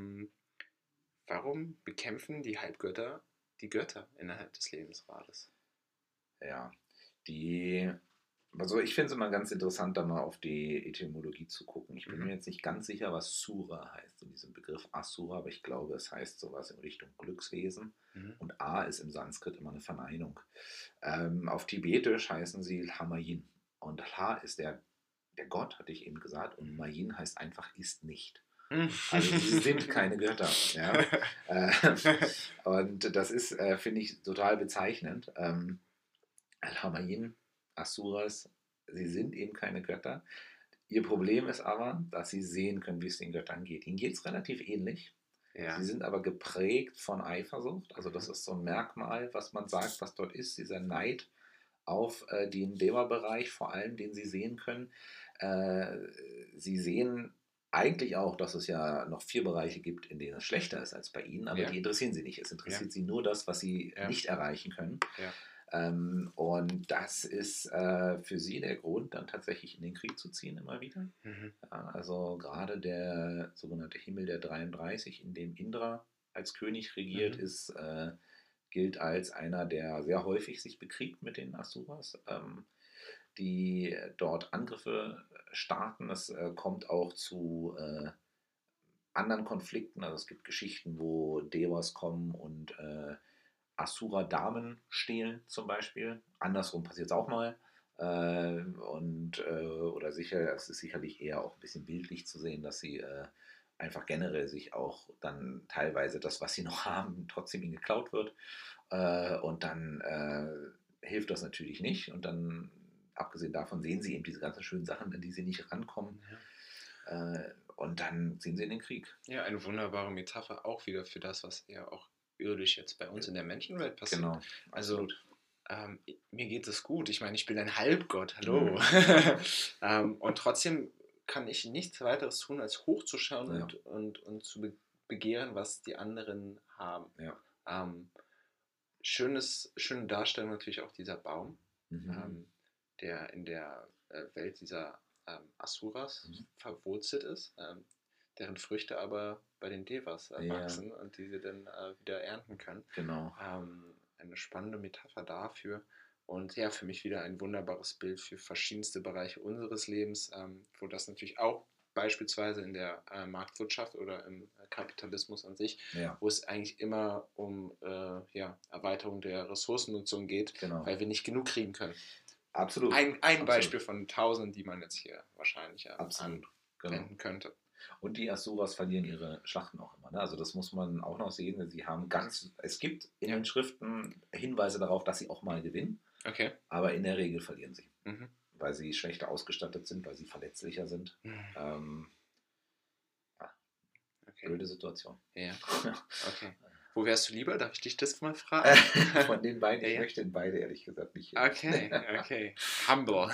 Warum bekämpfen die Halbgötter die Götter innerhalb des Lebensrades? Ja, die Also ich finde es immer ganz interessant, da mal auf die Etymologie zu gucken. Ich bin Mhm. mir jetzt nicht ganz sicher, was Sura heißt in diesem Begriff Asura, aber ich glaube, es heißt sowas in Richtung Glückswesen. Mhm. Und A ist im Sanskrit immer eine Verneinung. Auf Tibetisch heißen sie Lhamayin. Und Lha ist der Gott, hatte ich eben gesagt, und Mayin heißt einfach ist nicht. Mhm. Also sie sind keine Götter. Ja? Äh, und das ist, finde ich, total bezeichnend. Al-Hamayin, Asuras, sie sind eben keine Götter. Ihr Problem ist aber, dass sie sehen können, wie es den Göttern geht. Ihnen geht es relativ ähnlich. Sie Ja. sind aber geprägt von Eifersucht. Also das Mhm. ist so ein Merkmal, was man sagt, was dort ist, dieser Neid auf den Deva-Bereich, vor allem, den sie sehen können. Äh, sie sehen eigentlich auch, dass es ja noch 4 Bereiche gibt, in denen es schlechter ist als bei ihnen, aber Ja. die interessieren sie nicht. Es Ja. interessiert sie nur das, was sie Ja. nicht erreichen können. Ja. Und das ist für sie der Grund, dann tatsächlich in den Krieg zu ziehen immer wieder. Mhm. Ja, also gerade der sogenannte Himmel der 33, in dem Indra als König regiert Mhm. ist, gilt als einer, der sehr häufig sich bekriegt mit den Asuras, die dort Angriffe starten. Es kommt auch zu anderen Konflikten. Also es gibt Geschichten, wo Devas kommen und Asura-Damen stehlen zum Beispiel. Andersrum passiert es auch mal. Oder sicher, es ist sicherlich eher auch ein bisschen bildlich zu sehen, dass sie einfach generell sich auch dann teilweise das, was sie noch haben, trotzdem ihnen geklaut wird. Und dann hilft das natürlich nicht. Und dann, abgesehen davon, sehen sie eben diese ganzen schönen Sachen, an die sie nicht rankommen. Und dann ziehen sie in den Krieg. Ja, eine wunderbare Metapher auch wieder für das, was eher auch irdisch jetzt bei uns in der Menschenwelt passiert. Genau, Also, absolut. mir geht es gut. Ich meine, ich bin ein Halbgott, hallo. Und trotzdem kann ich nichts weiteres tun, als hochzuschauen Ja. und zu begehren, was die anderen haben. Ja. Ähm, schöne Darstellung natürlich auch dieser Baum, Mhm. der in der Welt dieser Asuras Mhm. verwurzelt ist, deren Früchte aber bei den Devas Ja, wachsen und die sie dann wieder ernten können. genau. Eine spannende Metapher dafür. Und ja, für mich wieder ein wunderbares Bild für verschiedenste Bereiche unseres Lebens, wo das natürlich auch beispielsweise in der Marktwirtschaft oder im Kapitalismus an sich, Ja, wo es eigentlich immer um Erweiterung der Ressourcennutzung geht, genau. weil wir nicht genug kriegen können. Absolut. Ein Absolut. Beispiel von tausend, die man jetzt hier wahrscheinlich Absolut. Genau. anwenden könnte. Und die Asuras verlieren ihre Schlachten auch immer. Ne? Also das muss man auch noch sehen. Sie haben es gibt in den Schriften Hinweise darauf, dass sie auch mal gewinnen, Okay. aber in der Regel verlieren sie. Mhm. Weil sie schlechter ausgestattet sind, weil sie verletzlicher sind. Okay. Blöde Situation. Ja. Okay. Wo wärst du lieber? Darf ich dich das mal fragen? Von den beiden, ich Ja. möchte in beide ehrlich gesagt nicht. Okay. Humble.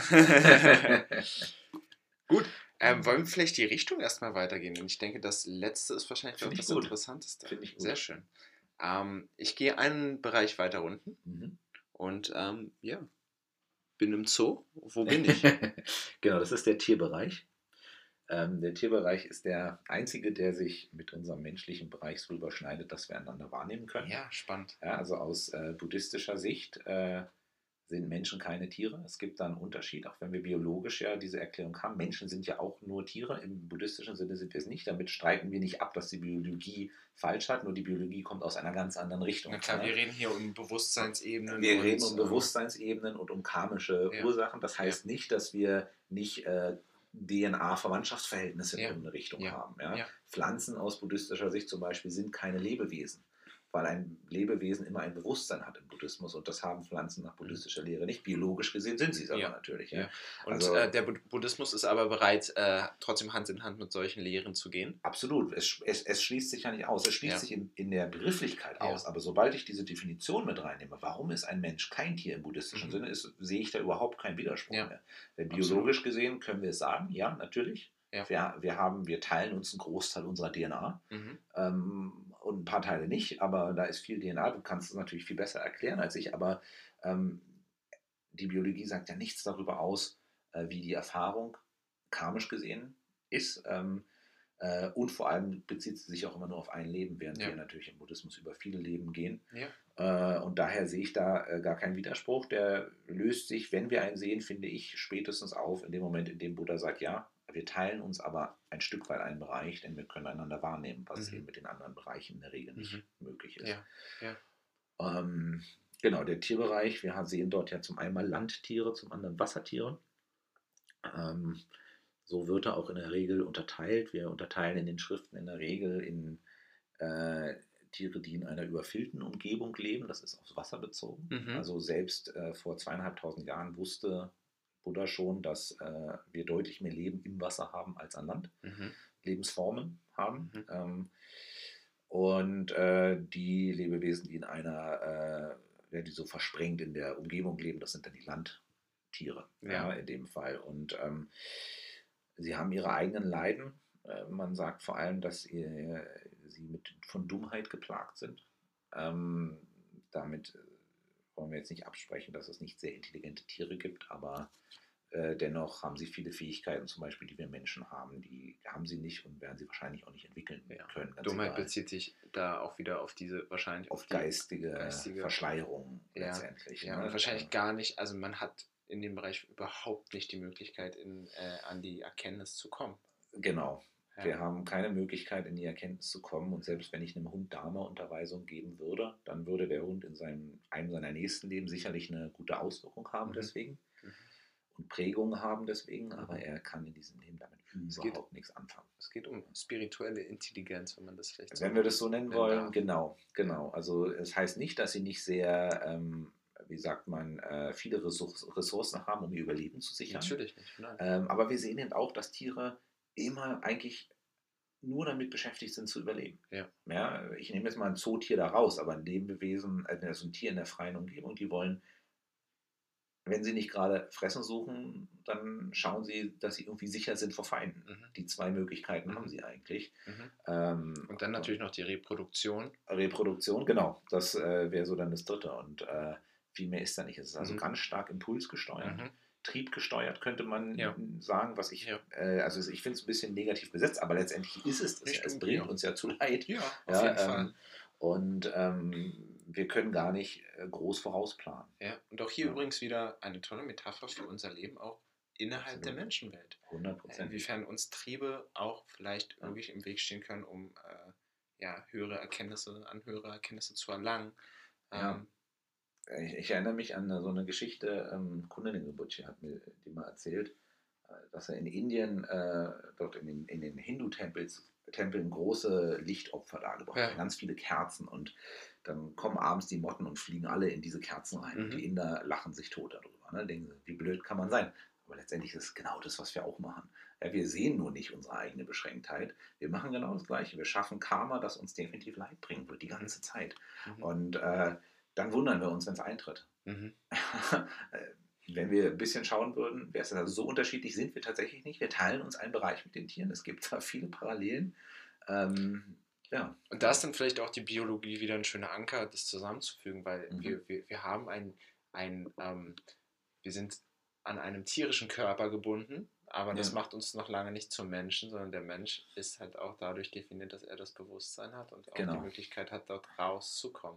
Gut. Wollen wir vielleicht die Richtung erstmal weitergehen? Und ich denke, das letzte ist wahrscheinlich auch Finde ich das gut. Interessanteste. Finde ich gut. Sehr schön. Ich gehe einen Bereich weiter unten Mhm. und bin im Zoo. Wo bin ich? Genau, das ist der Tierbereich. Der Tierbereich ist der einzige, der sich mit unserem menschlichen Bereich so überschneidet, dass wir einander wahrnehmen können. Ja, spannend. Ja, also aus buddhistischer Sicht sind Menschen keine Tiere. Es gibt da einen Unterschied, auch wenn wir biologisch ja diese Erklärung haben. Menschen sind ja auch nur Tiere. Im buddhistischen Sinne sind wir es nicht. Damit streiten wir nicht ab, dass die Biologie falsch hat. Nur die Biologie kommt aus einer ganz anderen Richtung. Na klar, wir reden hier um Bewusstseinsebenen. Wir reden um Bewusstseinsebenen und um karmische Ursachen. Das heißt nicht, dass wir nicht DNA-Verwandtschaftsverhältnisse in irgendeine Richtung haben. Ja? Pflanzen aus buddhistischer Sicht zum Beispiel sind keine Lebewesen, weil ein Lebewesen immer ein Bewusstsein hat im Buddhismus und das haben Pflanzen nach buddhistischer Lehre nicht. Biologisch gesehen sind sie es aber natürlich. Ja. Und der Buddhismus ist aber bereit, trotzdem Hand in Hand mit solchen Lehren zu gehen? Absolut. Es schließt sich ja nicht aus. Es schließt sich in der Begrifflichkeit aus. Aber sobald ich diese Definition mit reinnehme, warum ist ein Mensch kein Tier im buddhistischen Sinne, sehe ich da überhaupt keinen Widerspruch mehr. Denn biologisch gesehen können wir es sagen, ja, natürlich. Ja. Wir teilen uns einen Großteil unserer DNA. Und ein paar Teile nicht, aber da ist viel DNA. Du kannst es natürlich viel besser erklären als ich, aber die Biologie sagt ja nichts darüber aus, wie die Erfahrung karmisch gesehen ist. Und vor allem bezieht sie sich auch immer nur auf ein Leben, während Ja. wir natürlich im Buddhismus über viele Leben gehen. Ja. Und daher sehe ich da gar keinen Widerspruch. Der löst sich, wenn wir einen sehen, finde ich, spätestens auf in dem Moment, in dem Buddha sagt, ja, wir teilen uns aber ein Stück weit einen Bereich, denn wir können einander wahrnehmen, was eben mit den anderen Bereichen in der Regel nicht möglich ist. Ja. Ja. Genau, der Tierbereich, wir sehen dort ja zum einen mal Landtiere, zum anderen Wassertiere. So wird er auch in der Regel unterteilt. Wir unterteilen in den Schriften in der Regel in Tiere, die in einer überfüllten Umgebung leben. Das ist aufs Wasser bezogen. Also selbst vor 2500 Jahren wusste Buddha schon, dass wir deutlich mehr Leben im Wasser haben als an Land. Lebensformen haben. Und die Lebewesen, die in einer, die so versprengt in der Umgebung leben, das sind dann die Landtiere, in dem Fall. Und sie haben ihre eigenen Leiden. Man sagt vor allem, dass sie von Dummheit geplagt sind. Damit wollen wir jetzt nicht absprechen, dass es nicht sehr intelligente Tiere gibt, aber dennoch haben sie viele Fähigkeiten, zum Beispiel, die wir Menschen haben. Die haben sie nicht und werden sie wahrscheinlich auch nicht entwickeln können. Dummheit bezieht sich da auch wieder auf diese wahrscheinlich auf geistige Verschleierung letztendlich. Ja, und wahrscheinlich gar nicht, also man hat in dem Bereich überhaupt nicht die Möglichkeit, an die Erkenntnis zu kommen. Genau. Ja. Wir haben keine Möglichkeit, in die Erkenntnis zu kommen. Und selbst wenn ich einem Hund Dharma-Unterweisung geben würde, dann würde der Hund in einem seiner nächsten Leben sicherlich eine gute Auswirkung haben deswegen. Und Prägungen haben deswegen, aber er kann in diesem Leben damit überhaupt nichts anfangen. Es geht um spirituelle Intelligenz, wenn man das vielleicht Wenn wir das so nennen wollen, genau. Also es heißt nicht, dass sie nicht sehr, wie sagt man, viele Ressourcen haben, um ihr Überleben zu sichern. Natürlich nicht, nein. Aber wir sehen eben auch, dass Tiere immer eigentlich nur damit beschäftigt sind, zu überleben. Ja, ich nehme jetzt mal ein Zootier da raus, aber ein Lebewesen, also ein Tier in der freien Umgebung, die wollen, wenn sie nicht gerade Fressen suchen, dann schauen sie, dass sie irgendwie sicher sind vor Feinden. Die zwei Möglichkeiten haben sie eigentlich. Und dann natürlich noch die Reproduktion. Reproduktion, genau. Das wäre so dann das Dritte. Und viel mehr ist da nicht. Es ist also ganz stark impulsgesteuert. Triebgesteuert könnte man sagen, was ich, also ich finde es ein bisschen negativ besetzt, aber letztendlich ist es das. Es bringt uns ja zu Leid. Ja, auf jeden Fall. Und wir können gar nicht groß vorausplanen. Ja, und auch hier übrigens wieder eine tolle Metapher für unser Leben auch innerhalb der Menschenwelt. 100%. Inwiefern uns Triebe auch vielleicht wirklich im Weg stehen können, um höhere Erkenntnisse zu erlangen. Ich erinnere mich an so eine Geschichte, Kundan Rinpoche hat mir die mal erzählt, dass er in Indien, dort in den Hindu-Tempeln große Lichtopfer dargebracht hat, ganz viele Kerzen, und dann kommen abends die Motten und fliegen alle in diese Kerzen rein und die Inder lachen sich tot darüber. Ne? Denken sie, wie blöd kann man sein? Aber letztendlich ist es genau das, was wir auch machen. Ja, wir sehen nur nicht unsere eigene Beschränktheit. Wir machen genau das Gleiche. Wir schaffen Karma, das uns definitiv Leid bringen wird, die ganze Zeit. Und dann wundern wir uns, wenn es eintritt. Wenn wir ein bisschen schauen würden, wäre es also so unterschiedlich sind wir tatsächlich nicht. Wir teilen uns einen Bereich mit den Tieren. Es gibt zwar viele Parallelen. Ja. Und da ist dann vielleicht auch die Biologie wieder ein schöner Anker, das zusammenzufügen, weil wir haben wir sind an einem tierischen Körper gebunden, aber das macht uns noch lange nicht zum Menschen, sondern der Mensch ist halt auch dadurch definiert, dass er das Bewusstsein hat und auch die Möglichkeit hat, dort rauszukommen.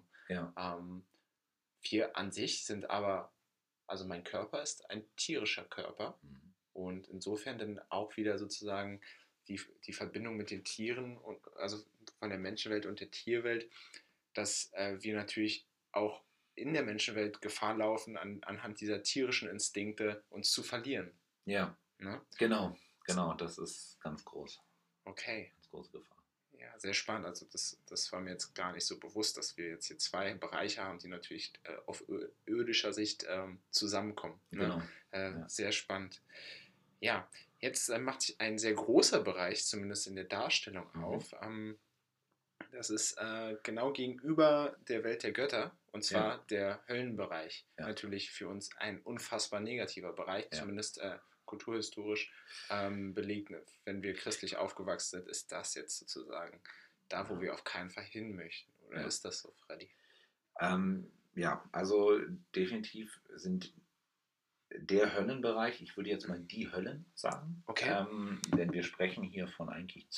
Wir an sich sind aber, also mein Körper ist ein tierischer Körper und insofern dann auch wieder sozusagen die Verbindung mit den Tieren, und also von der Menschenwelt und der Tierwelt, dass wir natürlich auch in der Menschenwelt Gefahr laufen, anhand dieser tierischen Instinkte uns zu verlieren. Ja, ne? Genau, das ist ganz groß. Okay. Ganz große Gefahr. Ja, sehr spannend. Also das war mir jetzt gar nicht so bewusst, dass wir jetzt hier zwei Bereiche haben, die natürlich auf irdischer Sicht zusammenkommen. Ne? Genau. Sehr spannend. Ja, jetzt macht sich ein sehr großer Bereich, zumindest in der Darstellung, auf. Das ist genau gegenüber der Welt der Götter, und zwar der Höllenbereich. Natürlich für uns ein unfassbar negativer Bereich, zumindest kulturhistorisch belegt. Wenn wir christlich aufgewachsen sind, ist das jetzt sozusagen da, wo wir auf keinen Fall hin möchten. Oder ist das so, Freddy? Also definitiv sind der Höllenbereich, ich würde jetzt mal die Höllen sagen, Okay. denn wir sprechen hier von eigentlich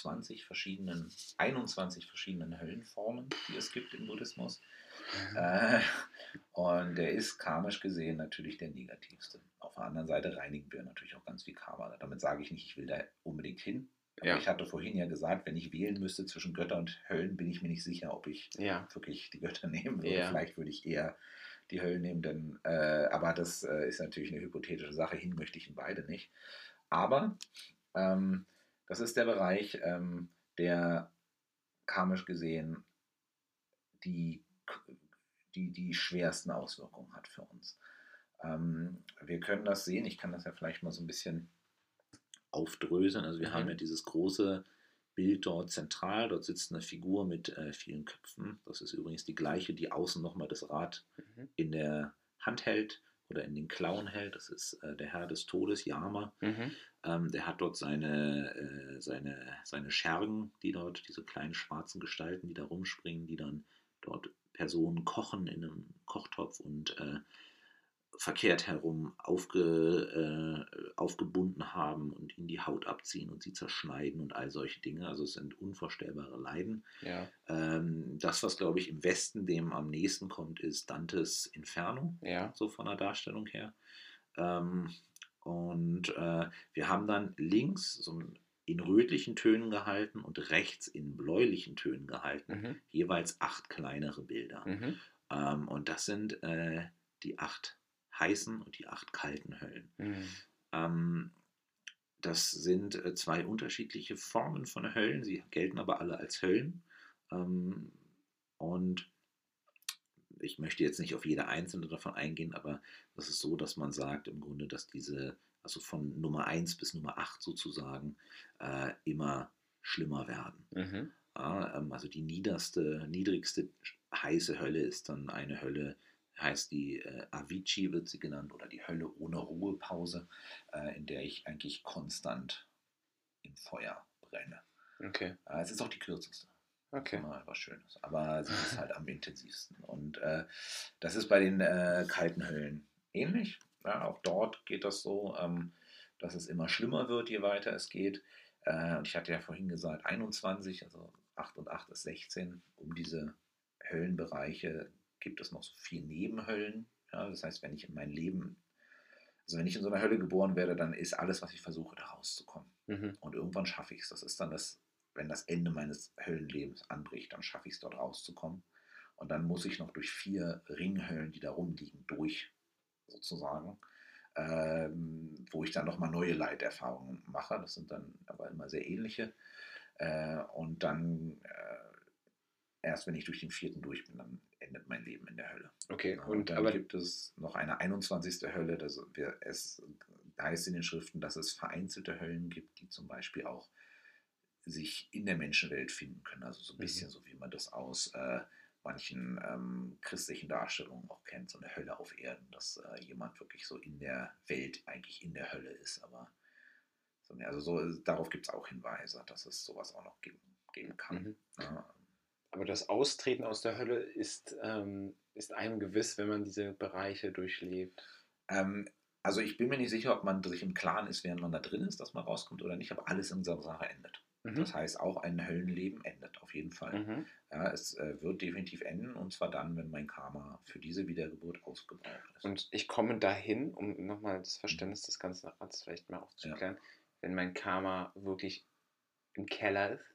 21 verschiedenen Höllenformen, die es gibt im Buddhismus. Äh, und der ist karmisch gesehen natürlich der negativste. Auf der anderen Seite reinigen wir natürlich auch ganz viel Karma. Damit sage ich nicht, ich will da unbedingt hin. Aber Ja. ich hatte vorhin ja gesagt, wenn ich wählen müsste zwischen Götter und Höllen, bin ich mir nicht sicher, ob ich Ja. wirklich die Götter nehmen würde. Ja. Vielleicht würde ich eher die Höllen nehmen, denn, aber das ist natürlich eine hypothetische Sache. Hin möchte ich in beide nicht. Aber das ist der Bereich, der karmisch gesehen die, die schwersten Auswirkungen hat für uns. Wir können das sehen, ich kann das ja vielleicht mal so ein bisschen aufdröseln. Also wir haben ja dieses große Bild dort zentral, dort sitzt eine Figur mit vielen Köpfen. Das ist übrigens die gleiche, die außen nochmal das Rad in der Hand hält oder in den Klauen hält. Das ist der Herr des Todes, Yama. Der hat dort seine Schergen, die dort, diese kleinen schwarzen Gestalten, die da rumspringen, die dann dort Personen kochen in einem Kochtopf und verkehrt herum aufgebunden haben und ihnen die Haut abziehen und sie zerschneiden und all solche Dinge. Also es sind unvorstellbare Leiden. Ja. Das, was glaube ich im Westen dem am nächsten kommt, ist Dantes Inferno, Ja. so von der Darstellung her. Wir haben dann links so in rötlichen Tönen gehalten und rechts in bläulichen Tönen gehalten, jeweils 8 kleinere Bilder. Und das sind die 8 heißen und die 8 kalten Höllen. Das sind 2 unterschiedliche Formen von Höllen, sie gelten aber alle als Höllen. Und ich möchte jetzt nicht auf jede einzelne davon eingehen, aber das ist so, dass man sagt im Grunde, dass diese, also von Nummer 1 bis Nummer 8 sozusagen, immer schlimmer werden. Also die niedrigste heiße Hölle ist dann eine Hölle, heißt die Avicii wird sie genannt, oder die Hölle ohne Ruhepause, in der ich eigentlich konstant im Feuer brenne. Okay. Es ist auch die kürzeste. Okay. Immer was Schönes. Aber sie ist halt am intensivsten. Und das ist bei den kalten Höllen ähnlich. Ja, auch dort geht das so, dass es immer schlimmer wird, je weiter es geht. Und ich hatte ja vorhin gesagt, 21, also 8 und 8 ist 16. Um diese Höllenbereiche gibt es noch so 4 Nebenhöllen. Ja, das heißt, wenn ich in mein Leben, also wenn ich in so einer Hölle geboren werde, dann ist alles, was ich versuche, da rauszukommen. Und irgendwann schaffe ich es. Das ist dann das, wenn das Ende meines Höllenlebens anbricht, dann schaffe ich es, dort rauszukommen. Und dann muss ich noch durch 4 Ringhöllen, die da rumliegen, durch, sozusagen, wo ich dann nochmal neue Leiterfahrungen mache. Das sind dann aber immer sehr ähnliche. Und dann, erst wenn ich durch den 4. durch bin, dann endet mein Leben in der Hölle. Okay. Und dann gibt es noch eine 21. Hölle. Es heißt in den Schriften, dass es vereinzelte Höllen gibt, die zum Beispiel auch sich in der Menschenwelt finden können. Also so ein bisschen so, wie man das aus manchen christlichen Darstellungen auch kennt, so eine Hölle auf Erden, dass jemand wirklich so in der Welt eigentlich in der Hölle ist. Aber darauf gibt es auch Hinweise, dass es sowas auch noch geben kann. Ja. Aber das Austreten aus der Hölle ist einem gewiss, wenn man diese Bereiche durchlebt. Also ich bin mir nicht sicher, ob man sich im Klaren ist, während man da drin ist, dass man rauskommt oder nicht, aber alles in Samsara endet. Das heißt, auch ein Höllenleben endet, auf jeden Fall. Ja, es wird definitiv enden, und zwar dann, wenn mein Karma für diese Wiedergeburt ausgebraucht ist. Und ich komme dahin, um nochmal das Verständnis des ganzen Rats vielleicht mal aufzuklären, wenn mein Karma wirklich im Keller ist.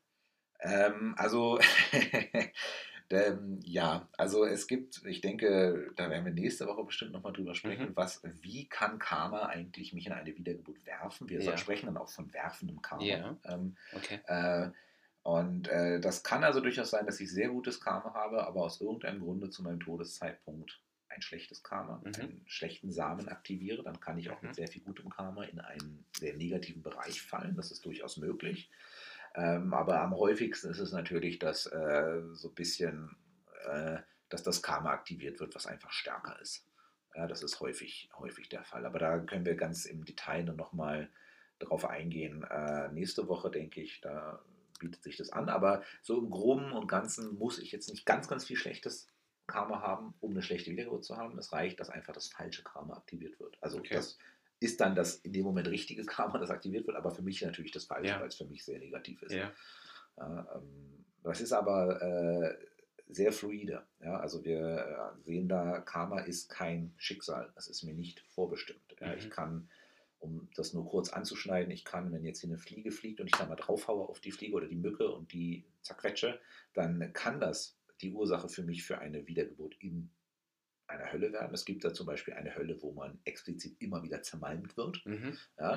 Ja, also es gibt, ich denke, da werden wir nächste Woche bestimmt nochmal drüber sprechen, wie kann Karma eigentlich mich in eine Wiedergeburt werfen? Wir sprechen dann auch von werfendem Karma. Ja. Okay. Das kann also durchaus sein, dass ich sehr gutes Karma habe, aber aus irgendeinem Grunde zu meinem Todeszeitpunkt ein schlechtes Karma, einen schlechten Samen aktiviere. Dann kann ich auch mit sehr viel gutem Karma in einen sehr negativen Bereich fallen. Das ist durchaus möglich. Aber am häufigsten ist es natürlich, dass so ein bisschen, dass das Karma aktiviert wird, was einfach stärker ist. Ja, das ist häufig der Fall. Aber da können wir ganz im Detail nochmal drauf eingehen. Nächste Woche, denke ich, da bietet sich das an. Aber so im Groben und Ganzen muss ich jetzt nicht ganz, ganz viel schlechtes Karma haben, um eine schlechte Wiedergeburt zu haben. Es reicht, dass einfach das falsche Karma aktiviert wird. Also Okay. das ist dann das in dem Moment richtige Karma, das aktiviert wird, aber für mich natürlich das Falsche, Ja. weil es für mich sehr negativ ist. Ja. Ja, das ist aber sehr fluide. Ja? Also wir sehen da, Karma ist kein Schicksal. Das ist mir nicht vorbestimmt. Ja? Ich kann, um das nur kurz anzuschneiden, ich kann, wenn jetzt hier eine Fliege fliegt und ich da mal draufhaue auf die Fliege oder die Mücke und die zerquetsche, dann kann das die Ursache für mich für eine Wiedergeburt in einer Hölle werden. Es gibt da zum Beispiel eine Hölle, wo man explizit immer wieder zermalmt wird. Ja,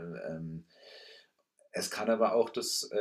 es kann aber auch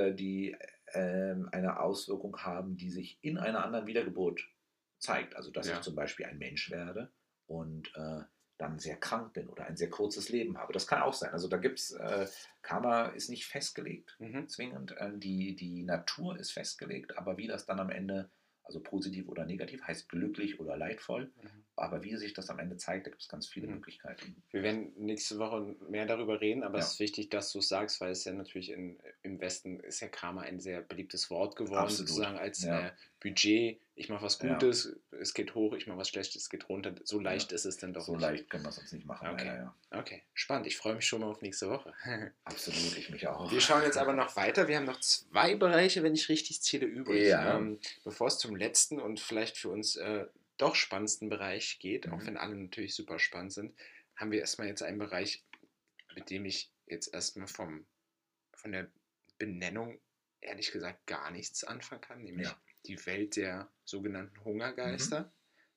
eine Auswirkung haben, die sich in einer anderen Wiedergeburt zeigt. Also dass ich zum Beispiel ein Mensch werde und dann sehr krank bin oder ein sehr kurzes Leben habe. Das kann auch sein. Also da gibt es, Karma ist nicht festgelegt, zwingend. Die Natur ist festgelegt, aber wie das dann am Ende, also positiv oder negativ, heißt glücklich oder leidvoll. Aber wie sich das am Ende zeigt, da gibt es ganz viele Möglichkeiten. Wir werden nächste Woche mehr darüber reden, aber es ist wichtig, dass du es sagst, weil es ja natürlich im Westen ist ja Karma ein sehr beliebtes Wort geworden, sozusagen als Budget. Ich mache was Gutes, es geht hoch, ich mache was Schlechtes, es geht runter. So leicht ist es dann doch nicht. So leicht können wir es uns nicht machen. Okay. Leider, Okay, spannend. Ich freue mich schon mal auf nächste Woche. Absolut, ich mich auch. Wir schauen jetzt aber noch weiter. Wir haben noch 2 Bereiche, wenn ich richtig zähle, übrig. Ja. Bevor es zum letzten und vielleicht für uns doch spannendsten Bereich geht, auch wenn alle natürlich super spannend sind, haben wir erstmal jetzt einen Bereich, mit dem ich jetzt erstmal von der Benennung ehrlich gesagt gar nichts anfangen kann, nämlich die Welt der sogenannten Hungergeister.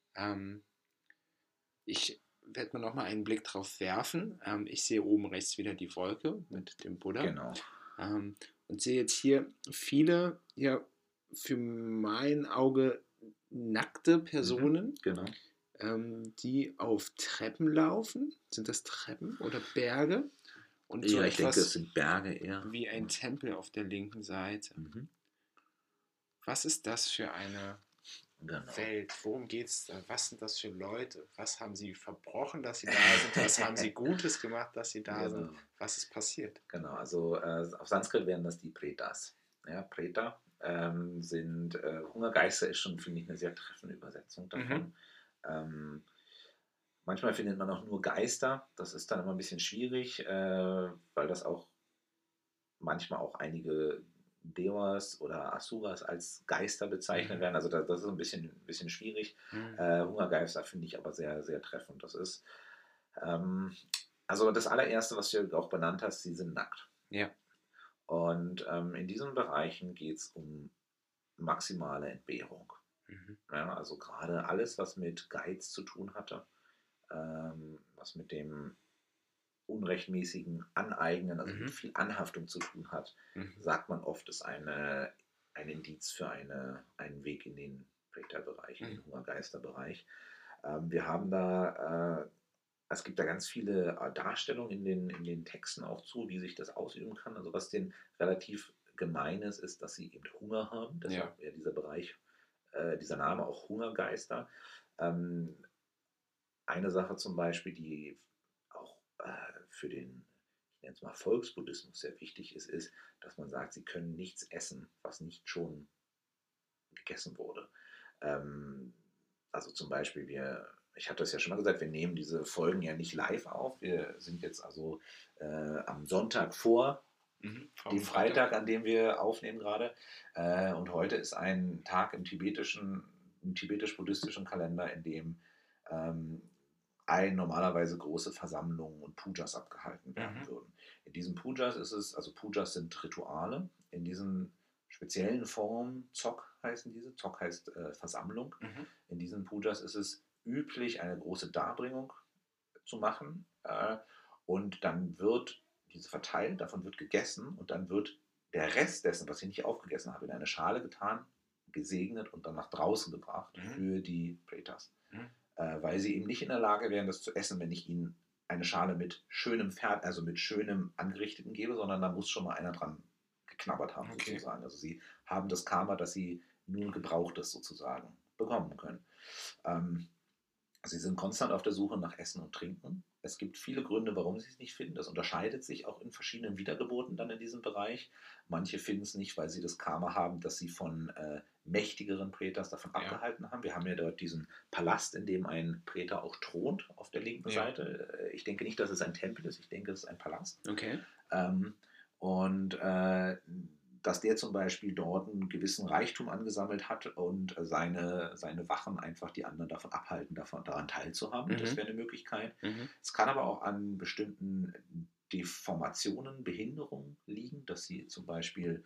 Ich werde mir nochmal einen Blick drauf werfen. Ich sehe oben rechts wieder die Wolke mit dem Buddha. Genau. Und sehe jetzt hier viele, für mein Auge nackte Personen, Genau. die auf Treppen laufen. Sind das Treppen oder Berge? Und so ich denke, es sind Berge eher. Wie ein Tempel auf der linken Seite. Was ist das für eine Welt? Worum geht es da? Was sind das für Leute? Was haben sie verbrochen, dass sie da sind? Was haben sie Gutes gemacht, dass sie da sind? Was ist passiert? Genau, also auf Sanskrit wären das die Pretas. Ja, Preta sind Hungergeister, ist schon, finde ich, eine sehr treffende Übersetzung davon. Manchmal findet man auch nur Geister. Das ist dann immer ein bisschen schwierig, weil das auch manchmal auch einige Devas oder Asuras als Geister bezeichnet werden. Also das ist ein bisschen schwierig. Hungergeister finde ich aber sehr, sehr treffend. Das ist also das allererste, was du auch benannt hast, sie sind nackt. Ja. Und in diesen Bereichen geht es um maximale Entbehrung. Ja, also gerade alles, was mit Geiz zu tun hatte, was mit dem unrechtmäßigen Aneignen, also mit viel Anhaftung zu tun hat, sagt man oft, ist ein Indiz für einen Weg in den Preta-Bereich, in den Hungergeister-Bereich. Wir haben da, es gibt da ganz viele Darstellungen in den Texten auch zu, wie sich das ausüben kann. Also was denen relativ gemein ist, dass sie eben Hunger haben. Deshalb dieser Bereich, dieser Name auch Hungergeister. Eine Sache zum Beispiel, die auch für den, ich nenne es mal Volksbuddhismus sehr wichtig ist, dass man sagt, sie können nichts essen, was nicht schon gegessen wurde. Also zum Beispiel, ich hatte das ja schon mal gesagt, wir nehmen diese Folgen ja nicht live auf. Wir sind jetzt also am Sonntag vor dem Freitag, an dem wir aufnehmen gerade. Und heute ist ein Tag im tibetisch-buddhistischen Kalender, in dem normalerweise große Versammlungen und Pujas abgehalten werden würden. In diesen Pujas Pujas sind Rituale. In diesen speziellen Formen, Zok heißen diese, Zok heißt Versammlung. In diesen Pujas ist es üblich, eine große Darbringung zu machen und dann wird diese verteilt, davon wird gegessen und dann wird der Rest dessen, was ich nicht aufgegessen habe, in eine Schale getan, gesegnet und dann nach draußen gebracht für die Pretas. Weil sie eben nicht in der Lage wären, das zu essen, wenn ich ihnen eine Schale mit schönem Pferd, also mit schönem Angerichteten gebe, sondern da muss schon mal einer dran geknabbert haben, sozusagen. Also sie haben das Karma, dass sie nun Gebrauchtes sozusagen bekommen können. Sie sind konstant auf der Suche nach Essen und Trinken. Es gibt viele Gründe, warum sie es nicht finden. Das unterscheidet sich auch in verschiedenen Wiedergeburten dann in diesem Bereich. Manche finden es nicht, weil sie das Karma haben, dass sie von mächtigeren Prätors davon Ja. abgehalten haben. Wir haben ja dort diesen Palast, in dem ein Prätor auch thront auf der linken Ja. Seite. Ich denke nicht, dass es ein Tempel ist, ich denke, es ist ein Palast. Okay. Und dass der zum Beispiel dort einen gewissen Reichtum angesammelt hat und seine Wachen einfach die anderen davon abhalten, daran teilzuhaben. Das wäre eine Möglichkeit. Es kann aber auch an bestimmten Deformationen, Behinderungen liegen, dass sie zum Beispiel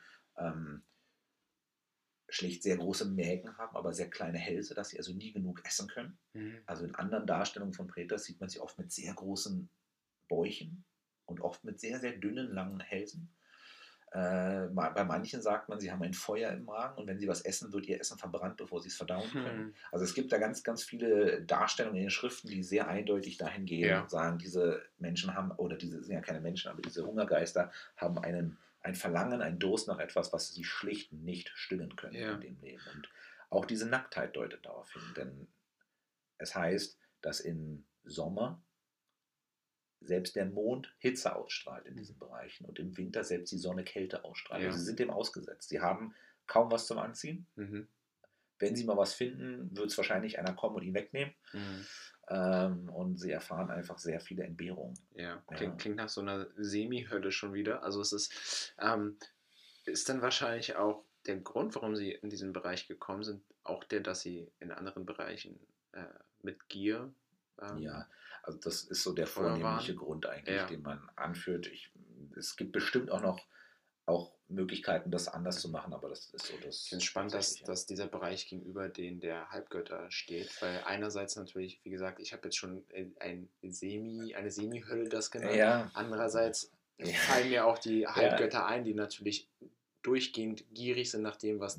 schlicht sehr große Mägen haben, aber sehr kleine Hälse, dass sie also nie genug essen können. Also in anderen Darstellungen von Prätors sieht man sie oft mit sehr großen Bäuchen und oft mit sehr, sehr dünnen, langen Hälsen. Bei manchen sagt man, sie haben ein Feuer im Magen und wenn sie was essen, wird ihr Essen verbrannt, bevor sie es verdauen können. Also es gibt da ganz, ganz viele Darstellungen in den Schriften, die sehr eindeutig dahin gehen und sagen, diese Menschen haben, oder diese sind ja keine Menschen, aber diese Hungergeister haben ein Verlangen, ein Durst nach etwas, was sie schlicht nicht stillen können in dem Leben. Und auch diese Nacktheit deutet darauf hin, denn es heißt, dass im Sommer selbst der Mond Hitze ausstrahlt in diesen Bereichen und im Winter selbst die Sonne Kälte ausstrahlt. Also sie sind dem ausgesetzt. Sie haben kaum was zum Anziehen. Wenn sie mal was finden, wird es wahrscheinlich einer kommen und ihn wegnehmen. Und sie erfahren einfach sehr viele Entbehrungen. Ja, klingt nach so einer Semi-Hölle schon wieder. Also es ist dann wahrscheinlich auch der Grund, warum sie in diesen Bereich gekommen sind, auch der, dass sie in anderen Bereichen mit Gier ja, also das ist so der vornehmliche Grund eigentlich, den man anführt. Es gibt bestimmt auch Möglichkeiten, das anders zu machen, aber das ist so das. Ich finde es spannend, dass dieser Bereich gegenüber den der Halbgötter steht, weil einerseits natürlich, wie gesagt, ich habe jetzt schon eine Semi-Hölle das genannt, andererseits fallen mir auch die Halbgötter ein, die natürlich durchgehend gierig sind nach dem, was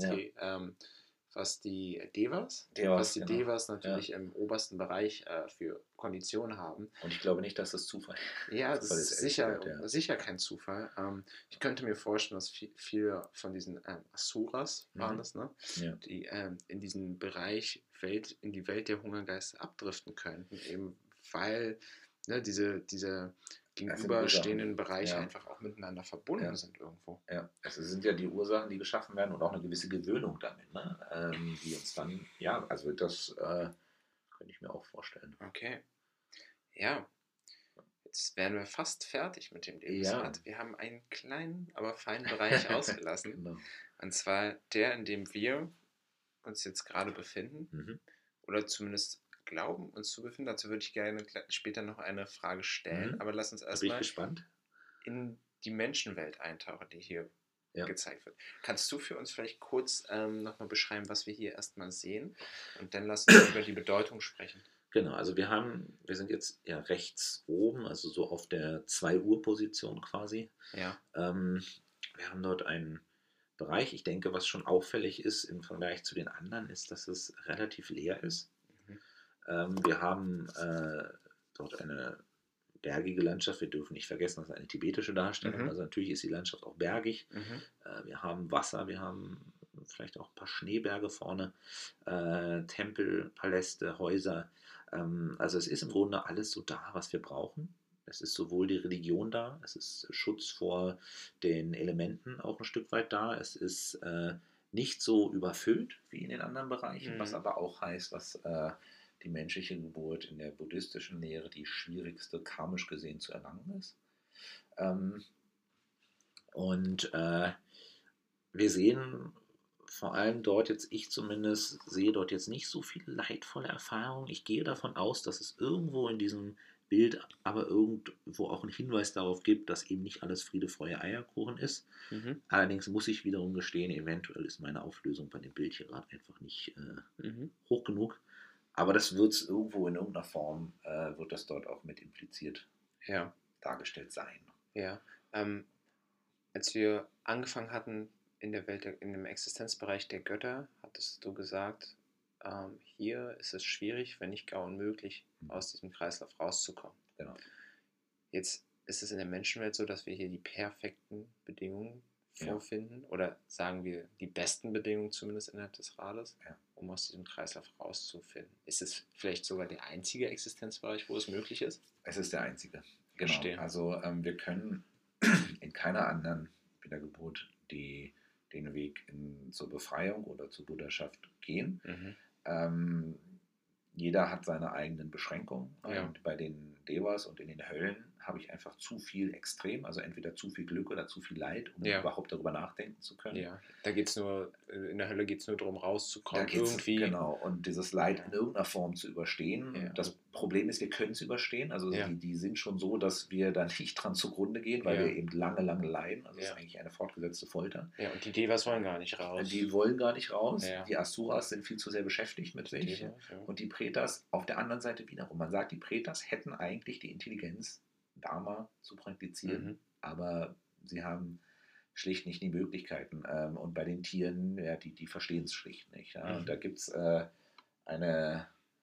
die Devas natürlich im obersten Bereich für Konditionen haben. Und ich glaube nicht, dass das Zufall ist. Ja, das ist sicher kein Zufall. Ich könnte mir vorstellen, dass viele von diesen Asuras waren das, ne? Die in diesen Bereich in die Welt der Hungergeister abdriften könnten, eben weil diese gegenüberstehenden Bereiche einfach auch miteinander verbunden sind irgendwo. Ja, also es sind ja die Ursachen, die geschaffen werden und auch eine gewisse Gewöhnung damit, ne? Die uns dann, also das könnte ich mir auch vorstellen. Okay. Ja, jetzt wären wir fast fertig mit dem Lebensrad. Wir haben einen kleinen, aber feinen Bereich ausgelassen. Genau. Und zwar der, in dem wir uns jetzt gerade befinden. Oder zumindest glauben, uns zu befinden. Dazu würde ich gerne später noch eine Frage stellen. Aber lass uns erstmal in die Menschenwelt eintauchen, die hier gezeigt wird. Kannst du für uns vielleicht kurz nochmal beschreiben, was wir hier erstmal sehen? Und dann lass uns über die Bedeutung sprechen. Genau, also wir sind jetzt rechts oben, also so auf der 2-Uhr-Position quasi. Wir haben dort einen Bereich, ich denke, was schon auffällig ist im Vergleich zu den anderen, ist, dass es relativ leer ist. Wir haben dort eine bergige Landschaft, wir dürfen nicht vergessen, das ist eine tibetische Darstellung, also natürlich ist die Landschaft auch bergig. Wir haben Wasser, wir haben vielleicht auch ein paar Schneeberge vorne, Tempel, Paläste, Häuser. Also es ist im Grunde alles so da, was wir brauchen. Es ist sowohl die Religion da, es ist Schutz vor den Elementen auch ein Stück weit da, es ist nicht so überfüllt wie in den anderen Bereichen, was aber auch heißt, dass die menschliche Geburt in der buddhistischen Lehre die schwierigste, karmisch gesehen zu erlangen ist. Wir sehen vor allem dort jetzt, ich zumindest sehe dort jetzt nicht so viele leidvolle Erfahrungen. Ich gehe davon aus, dass es irgendwo in diesem Bild aber irgendwo auch einen Hinweis darauf gibt, dass eben nicht alles Friede, Freude, Eierkuchen ist. Allerdings muss ich wiederum gestehen, eventuell ist meine Auflösung bei dem Bild hier gerade einfach nicht hoch genug. Aber das wird es irgendwo in irgendeiner Form, wird das dort auch mit impliziert dargestellt sein. Ja, als wir angefangen hatten in dem Existenzbereich der Götter, hattest du gesagt, hier ist es schwierig, wenn nicht gar unmöglich, aus diesem Kreislauf rauszukommen. Genau. Jetzt ist es in der Menschenwelt so, dass wir hier die perfekten Bedingungen vorfinden, oder sagen wir die besten Bedingungen zumindest innerhalb des Rades, um aus diesem Kreislauf rauszufinden. Ist es vielleicht sogar der einzige Existenzbereich, wo es möglich ist? Es ist der einzige. Genau. Verstehe. Also wir können in keiner anderen Wiedergeburt den den Weg zur Befreiung oder zur Buddhaschaft gehen. Mhm. Jeder hat seine eigenen Beschränkungen. Ja. Und bei den Devas und in den Höllen habe ich einfach zu viel extrem, also entweder zu viel Glück oder zu viel Leid, um überhaupt darüber nachdenken zu können. Ja, da geht's nur, in der Hölle geht es nur darum, rauszukommen. Da geht's, genau, und dieses Leid in irgendeiner Form zu überstehen. Ja. Das Problem ist, wir können es überstehen. Also Ja. die sind schon so, dass wir da nicht dran zugrunde gehen, weil wir eben lange, lange leiden. Also es ist eigentlich eine fortgesetzte Folter. Ja, und die Devas wollen gar nicht raus. Die wollen gar nicht raus. Ja. Die Asuras sind viel zu sehr beschäftigt mit sich. Devas, und die Pretas auf der anderen Seite wiederum. Man sagt, die Pretas hätten eigentlich die Intelligenz, Dharma zu praktizieren, aber sie haben schlicht nicht die Möglichkeiten. Und bei den Tieren, ja, die verstehen es schlicht nicht. Ja. Und da gibt es eine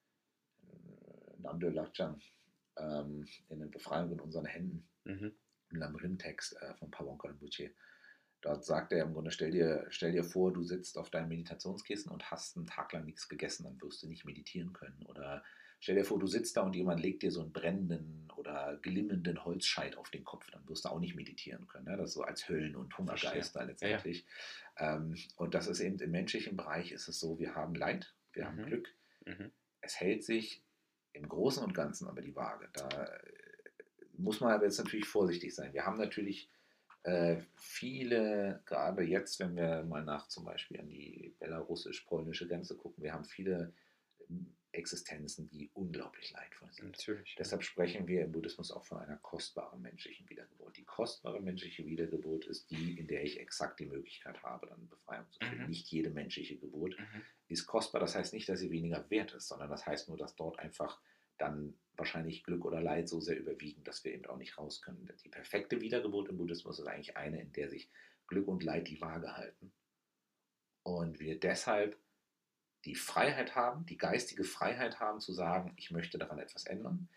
Namdo Lakchan in der Befreiung in unseren Händen, im Lamrim-Text von Pavon Rinpoche. Dort sagt er im Grunde, stell dir vor, du sitzt auf deinem Meditationskissen und hast einen Tag lang nichts gegessen, dann wirst du nicht meditieren können. Oder stell dir vor, du sitzt da und jemand legt dir so einen brennenden oder glimmenden Holzscheit auf den Kopf, dann wirst du auch nicht meditieren können. Ne? Das ist so als Höllen- und Hungergeister letztendlich. Ja. Und das ist eben im menschlichen Bereich ist es so, wir haben Leid, wir haben Glück. Es hält sich im Großen und Ganzen aber die Waage. Da muss man aber jetzt natürlich vorsichtig sein. Wir haben natürlich viele, gerade jetzt, wenn wir mal zum Beispiel an die belarussisch-polnische Grenze gucken, wir haben viele Existenzen, die unglaublich leidvoll sind. Natürlich. Deshalb sprechen wir im Buddhismus auch von einer kostbaren menschlichen Wiedergeburt. Die kostbare menschliche Wiedergeburt ist die, in der ich exakt die Möglichkeit habe, dann Befreiung zu kriegen. Nicht jede menschliche Geburt ist kostbar. Das heißt nicht, dass sie weniger wert ist, sondern das heißt nur, dass dort einfach dann wahrscheinlich Glück oder Leid so sehr überwiegen, dass wir eben auch nicht raus können. Die perfekte Wiedergeburt im Buddhismus ist eigentlich eine, in der sich Glück und Leid die Waage halten. Und wir deshalb die Freiheit haben, die geistige Freiheit haben, zu sagen, ich möchte daran etwas ändern.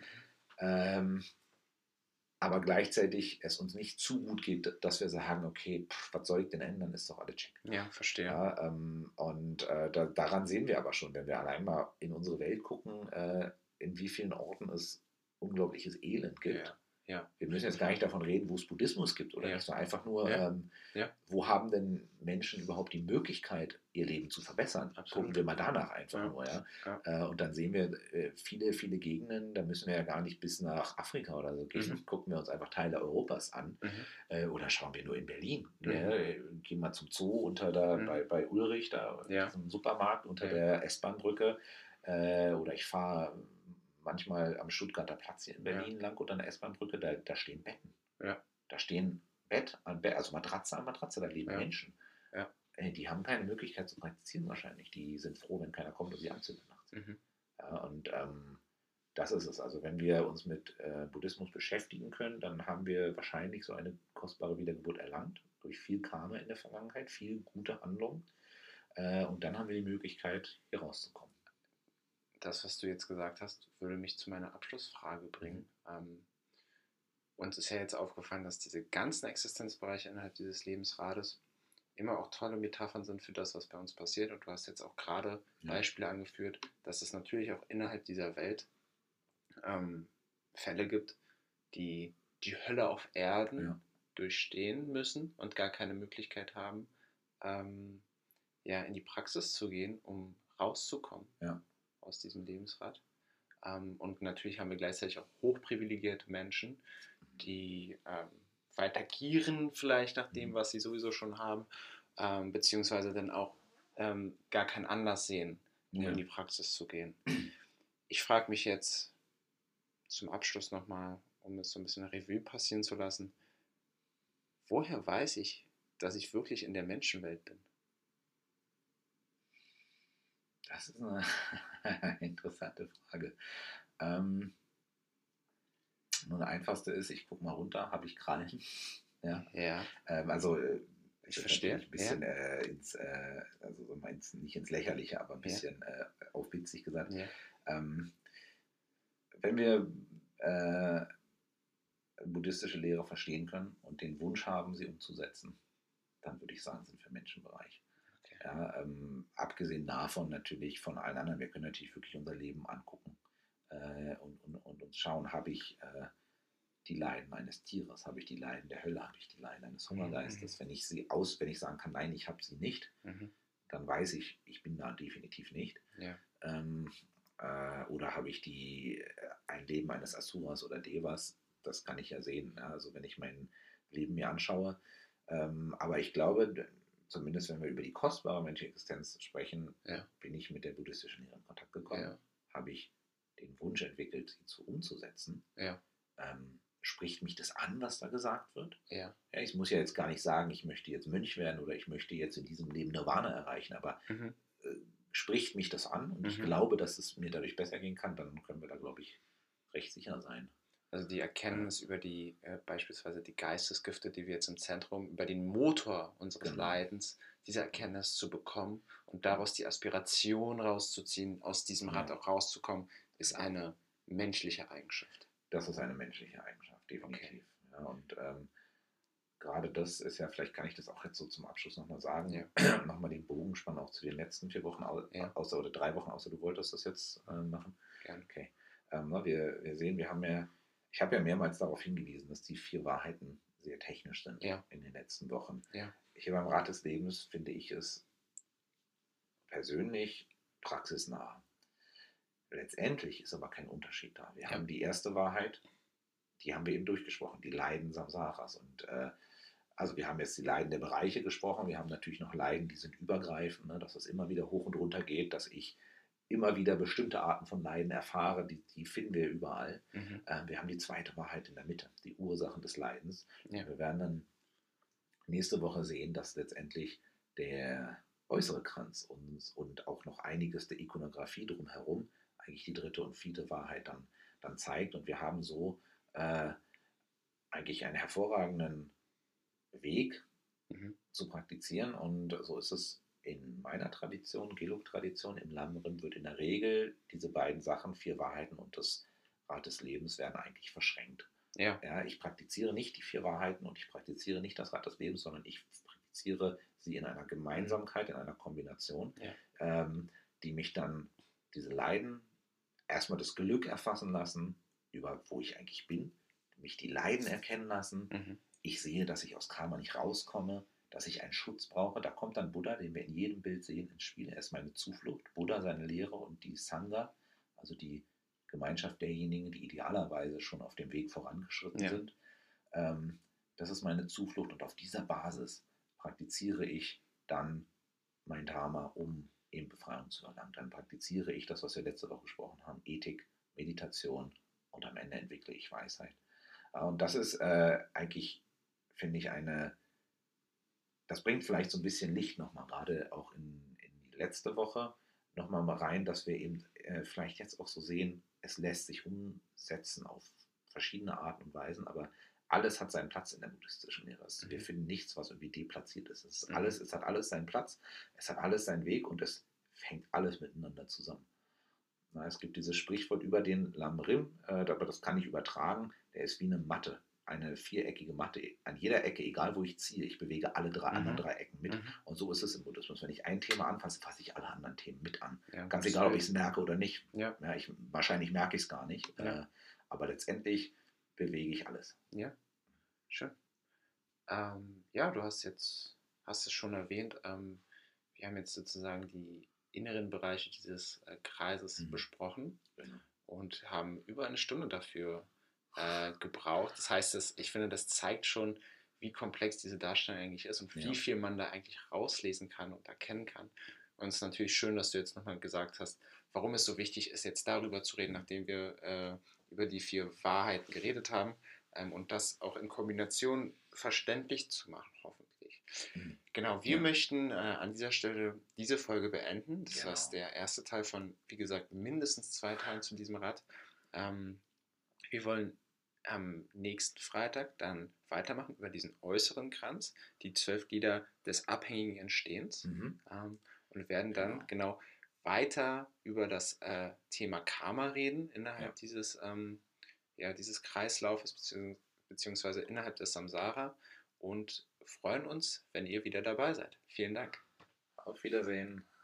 Aber gleichzeitig es uns nicht zu gut geht, dass wir sagen, okay, was soll ich denn ändern, ist doch alles check. Ja, verstehe. Ja, daran sehen wir aber schon, wenn wir allein mal in unsere Welt gucken, in wie vielen Orten es unglaubliches Elend gibt. Ja. Ja. Wir müssen jetzt gar nicht davon reden, wo es Buddhismus gibt oder nicht, sondern einfach nur, wo haben denn Menschen überhaupt die Möglichkeit, ihr Leben zu verbessern? Absolut. Gucken wir mal danach einfach nur. Ja? Und dann sehen wir viele, viele Gegenden, da müssen wir ja gar nicht bis nach Afrika oder so gehen, gucken wir uns einfach Teile Europas an oder schauen wir nur in Berlin. Gehen wir zum Zoo bei Ulrich, da im Supermarkt unter der S-Bahn-Brücke oder ich fahre manchmal am Stuttgarter Platz hier in Berlin lang unter einer S-Bahn-Brücke, da stehen Betten. Ja. Da stehen Bett an Bett, also Matratze an Matratze, da leben Menschen. Ja. Die haben keine Möglichkeit zu praktizieren wahrscheinlich. Die sind froh, wenn keiner kommt, um sie anzünden nachts. Ja, und das ist es. Also wenn wir uns mit Buddhismus beschäftigen können, dann haben wir wahrscheinlich so eine kostbare Wiedergeburt erlangt, durch viel Karma in der Vergangenheit, viel gute Handlung. Und dann haben wir die Möglichkeit, hier rauszukommen. Das, was du jetzt gesagt hast, würde mich zu meiner Abschlussfrage bringen. Uns ist ja jetzt aufgefallen, dass diese ganzen Existenzbereiche innerhalb dieses Lebensrades immer auch tolle Metaphern sind für das, was bei uns passiert. Und du hast jetzt auch gerade Beispiele angeführt, dass es natürlich auch innerhalb dieser Welt Fälle gibt, die die Hölle auf Erden durchstehen müssen und gar keine Möglichkeit haben, in die Praxis zu gehen, um rauszukommen aus diesem Lebensrad. Und natürlich haben wir gleichzeitig auch hochprivilegierte Menschen, die weiter gieren vielleicht nach dem, was sie sowieso schon haben, beziehungsweise dann auch gar keinen Anlass sehen, um in die Praxis zu gehen. Ich frage mich jetzt zum Abschluss nochmal, um es so ein bisschen Revue passieren zu lassen, woher weiß ich, dass ich wirklich in der Menschenwelt bin? Das ist eine interessante Frage. Nur eine einfachste ist, ich gucke mal runter, habe ich Krallen? Ja. Ich verstehe. Ein bisschen nicht ins Lächerliche, aber ein bisschen aufwitzig gesagt. Ja. Wenn wir buddhistische Lehre verstehen können und den Wunsch haben, sie umzusetzen, dann würde ich sagen, sind wir im Menschenbereich. Okay. Ja, abgesehen davon natürlich von allen anderen, wir können natürlich wirklich unser Leben angucken und uns schauen, habe ich die Leiden meines Tieres? Habe ich die Leiden der Hölle? Habe ich die Leiden eines Mhm. Hungergeistes? Wenn ich sagen kann, nein, ich habe sie nicht, Mhm. dann weiß ich bin da definitiv nicht. Ja. Ähm, oder habe ich ein Leben eines Asuras oder Devas? Das kann ich ja sehen. Ja? Also wenn ich mein Leben mir anschaue. Aber ich glaube, zumindest wenn wir über die kostbare menschliche Existenz sprechen, Ja. bin ich mit der buddhistischen Lehre in Kontakt gekommen, Ja. habe ich den Wunsch entwickelt, sie umzusetzen. Ja. Spricht mich das an, was da gesagt wird? Ja. Ja, ich muss ja jetzt gar nicht sagen, ich möchte jetzt Mönch werden oder ich möchte jetzt in diesem Leben Nirvana erreichen, aber Mhm. äh, spricht mich das an und ich Mhm. glaube, dass es mir dadurch besser gehen kann, dann können wir da, glaube ich, recht sicher sein. Also die Äh, Erkenntnis über die beispielsweise die Geistesgifte, die wir jetzt im Zentrum, über den Motor unseres genau. Leidens, diese Erkenntnis zu bekommen und daraus die Aspiration rauszuziehen, aus diesem Rad Ja, auch rauszukommen, ist genau. eine menschliche Eigenschaft. Das ist eine menschliche Eigenschaft, Okay. definitiv. Ja, und gerade das ist ja, vielleicht kann ich das auch jetzt so zum Abschluss nochmal sagen, Ja. nochmal den Bogen spannen auch zu den letzten 4 Wochen, Ja. außer oder 3 Wochen, außer du wolltest das jetzt machen. Gerne. Okay. Wir sehen, ich habe ja mehrmals darauf hingewiesen, dass die 4 Wahrheiten sehr technisch sind Ja. in den letzten Wochen. Ja. Hier beim Rat des Lebens finde ich es persönlich praxisnah. Letztendlich ist aber kein Unterschied da. Wir Ja. haben die erste Wahrheit, die haben wir eben durchgesprochen, die Leiden Samsaras. Und also wir haben jetzt die Leiden der Bereiche gesprochen, wir haben natürlich noch Leiden, die sind übergreifend, ne, dass es immer wieder hoch und runter geht, dass ich immer wieder bestimmte Arten von Leiden erfahre, die finden wir überall. Mhm. Wir haben die zweite Wahrheit in der Mitte, die Ursachen des Leidens. Ja. Und wir werden dann nächste Woche sehen, dass letztendlich der äußere Kranz und auch noch einiges der Ikonografie drumherum eigentlich die dritte und vierte Wahrheit dann zeigt. Und wir haben so äh, eigentlich einen hervorragenden Weg Mhm. zu praktizieren. Und so ist es in meiner Tradition, Gelug-Tradition, im Lamrim wird in der Regel diese beiden Sachen, 4 Wahrheiten und das Rad des Lebens, werden eigentlich verschränkt. Ja. Ja, ich praktiziere nicht die 4 Wahrheiten und ich praktiziere nicht das Rad des Lebens, sondern ich praktiziere sie in einer Gemeinsamkeit, in einer Kombination, Ja. die mich dann diese Leiden, erstmal das Glück erfassen lassen, über wo ich eigentlich bin, mich die Leiden erkennen lassen. Mhm. Ich sehe, dass ich aus Karma nicht rauskomme, dass ich einen Schutz brauche. Da kommt dann Buddha, den wir in jedem Bild sehen, ins Spiel. Er ist meine Zuflucht. Buddha, seine Lehre und die Sangha, also die Gemeinschaft derjenigen, die idealerweise schon auf dem Weg vorangeschritten Ja. sind. Das ist meine Zuflucht und auf dieser Basis praktiziere ich dann mein Dharma, um eben Befreiung zu erlangen. Dann praktiziere ich das, was wir letzte Woche gesprochen haben, Ethik, Meditation und am Ende entwickle ich Weisheit. Und das ist eigentlich, finde ich, das bringt vielleicht so ein bisschen Licht nochmal, gerade auch in die letzte Woche nochmal mal rein, dass wir eben vielleicht jetzt auch so sehen, es lässt sich umsetzen auf verschiedene Arten und Weisen, aber alles hat seinen Platz in der buddhistischen Lehre. Wir Mhm. finden nichts, was irgendwie deplatziert ist. Mhm. Es hat alles seinen Platz, es hat alles seinen Weg und es hängt alles miteinander zusammen. Na, es gibt dieses Sprichwort über den Lamrim, aber das kann ich übertragen, der ist wie eine Matte, eine viereckige Matte. An jeder Ecke, egal wo ich ziehe, ich bewege alle anderen Mhm. 3 Ecken mit. Mhm. Und so ist es im Buddhismus. Wenn ich ein Thema anfasse, fasse ich alle anderen Themen mit an. Ja, Ganz gutes egal, ob Bild. ich es merke oder nicht. Ja. Ja, wahrscheinlich merke ich es gar nicht. Ja. Aber letztendlich bewege ich alles. Ja. Schön. Ja, du hast es schon erwähnt. Wir haben jetzt sozusagen die inneren Bereiche dieses Kreises Mhm. besprochen Genau. und haben über eine Stunde dafür gebraucht. Das heißt, ich finde, das zeigt schon, wie komplex diese Darstellung eigentlich ist und wie Ja. viel man da eigentlich rauslesen kann und erkennen kann. Und es ist natürlich schön, dass du jetzt nochmal gesagt hast, warum es so wichtig ist, jetzt darüber zu reden, nachdem wir über die 4 Wahrheiten geredet haben, und das auch in Kombination verständlich zu machen, hoffentlich. Mhm. Genau, wir Ja. möchten an dieser Stelle diese Folge beenden. Das war Genau. der erste Teil von, wie gesagt, mindestens 2 Teilen zu diesem Rad. Wir wollen am nächsten Freitag dann weitermachen über diesen äußeren Kranz, die 12 Glieder des abhängigen Entstehens, Mhm. und werden dann genau weiter über das Thema Karma reden innerhalb dieses Kreislaufes beziehungsweise innerhalb des Samsara und freuen uns, wenn ihr wieder dabei seid. Vielen Dank. Auf Wiedersehen.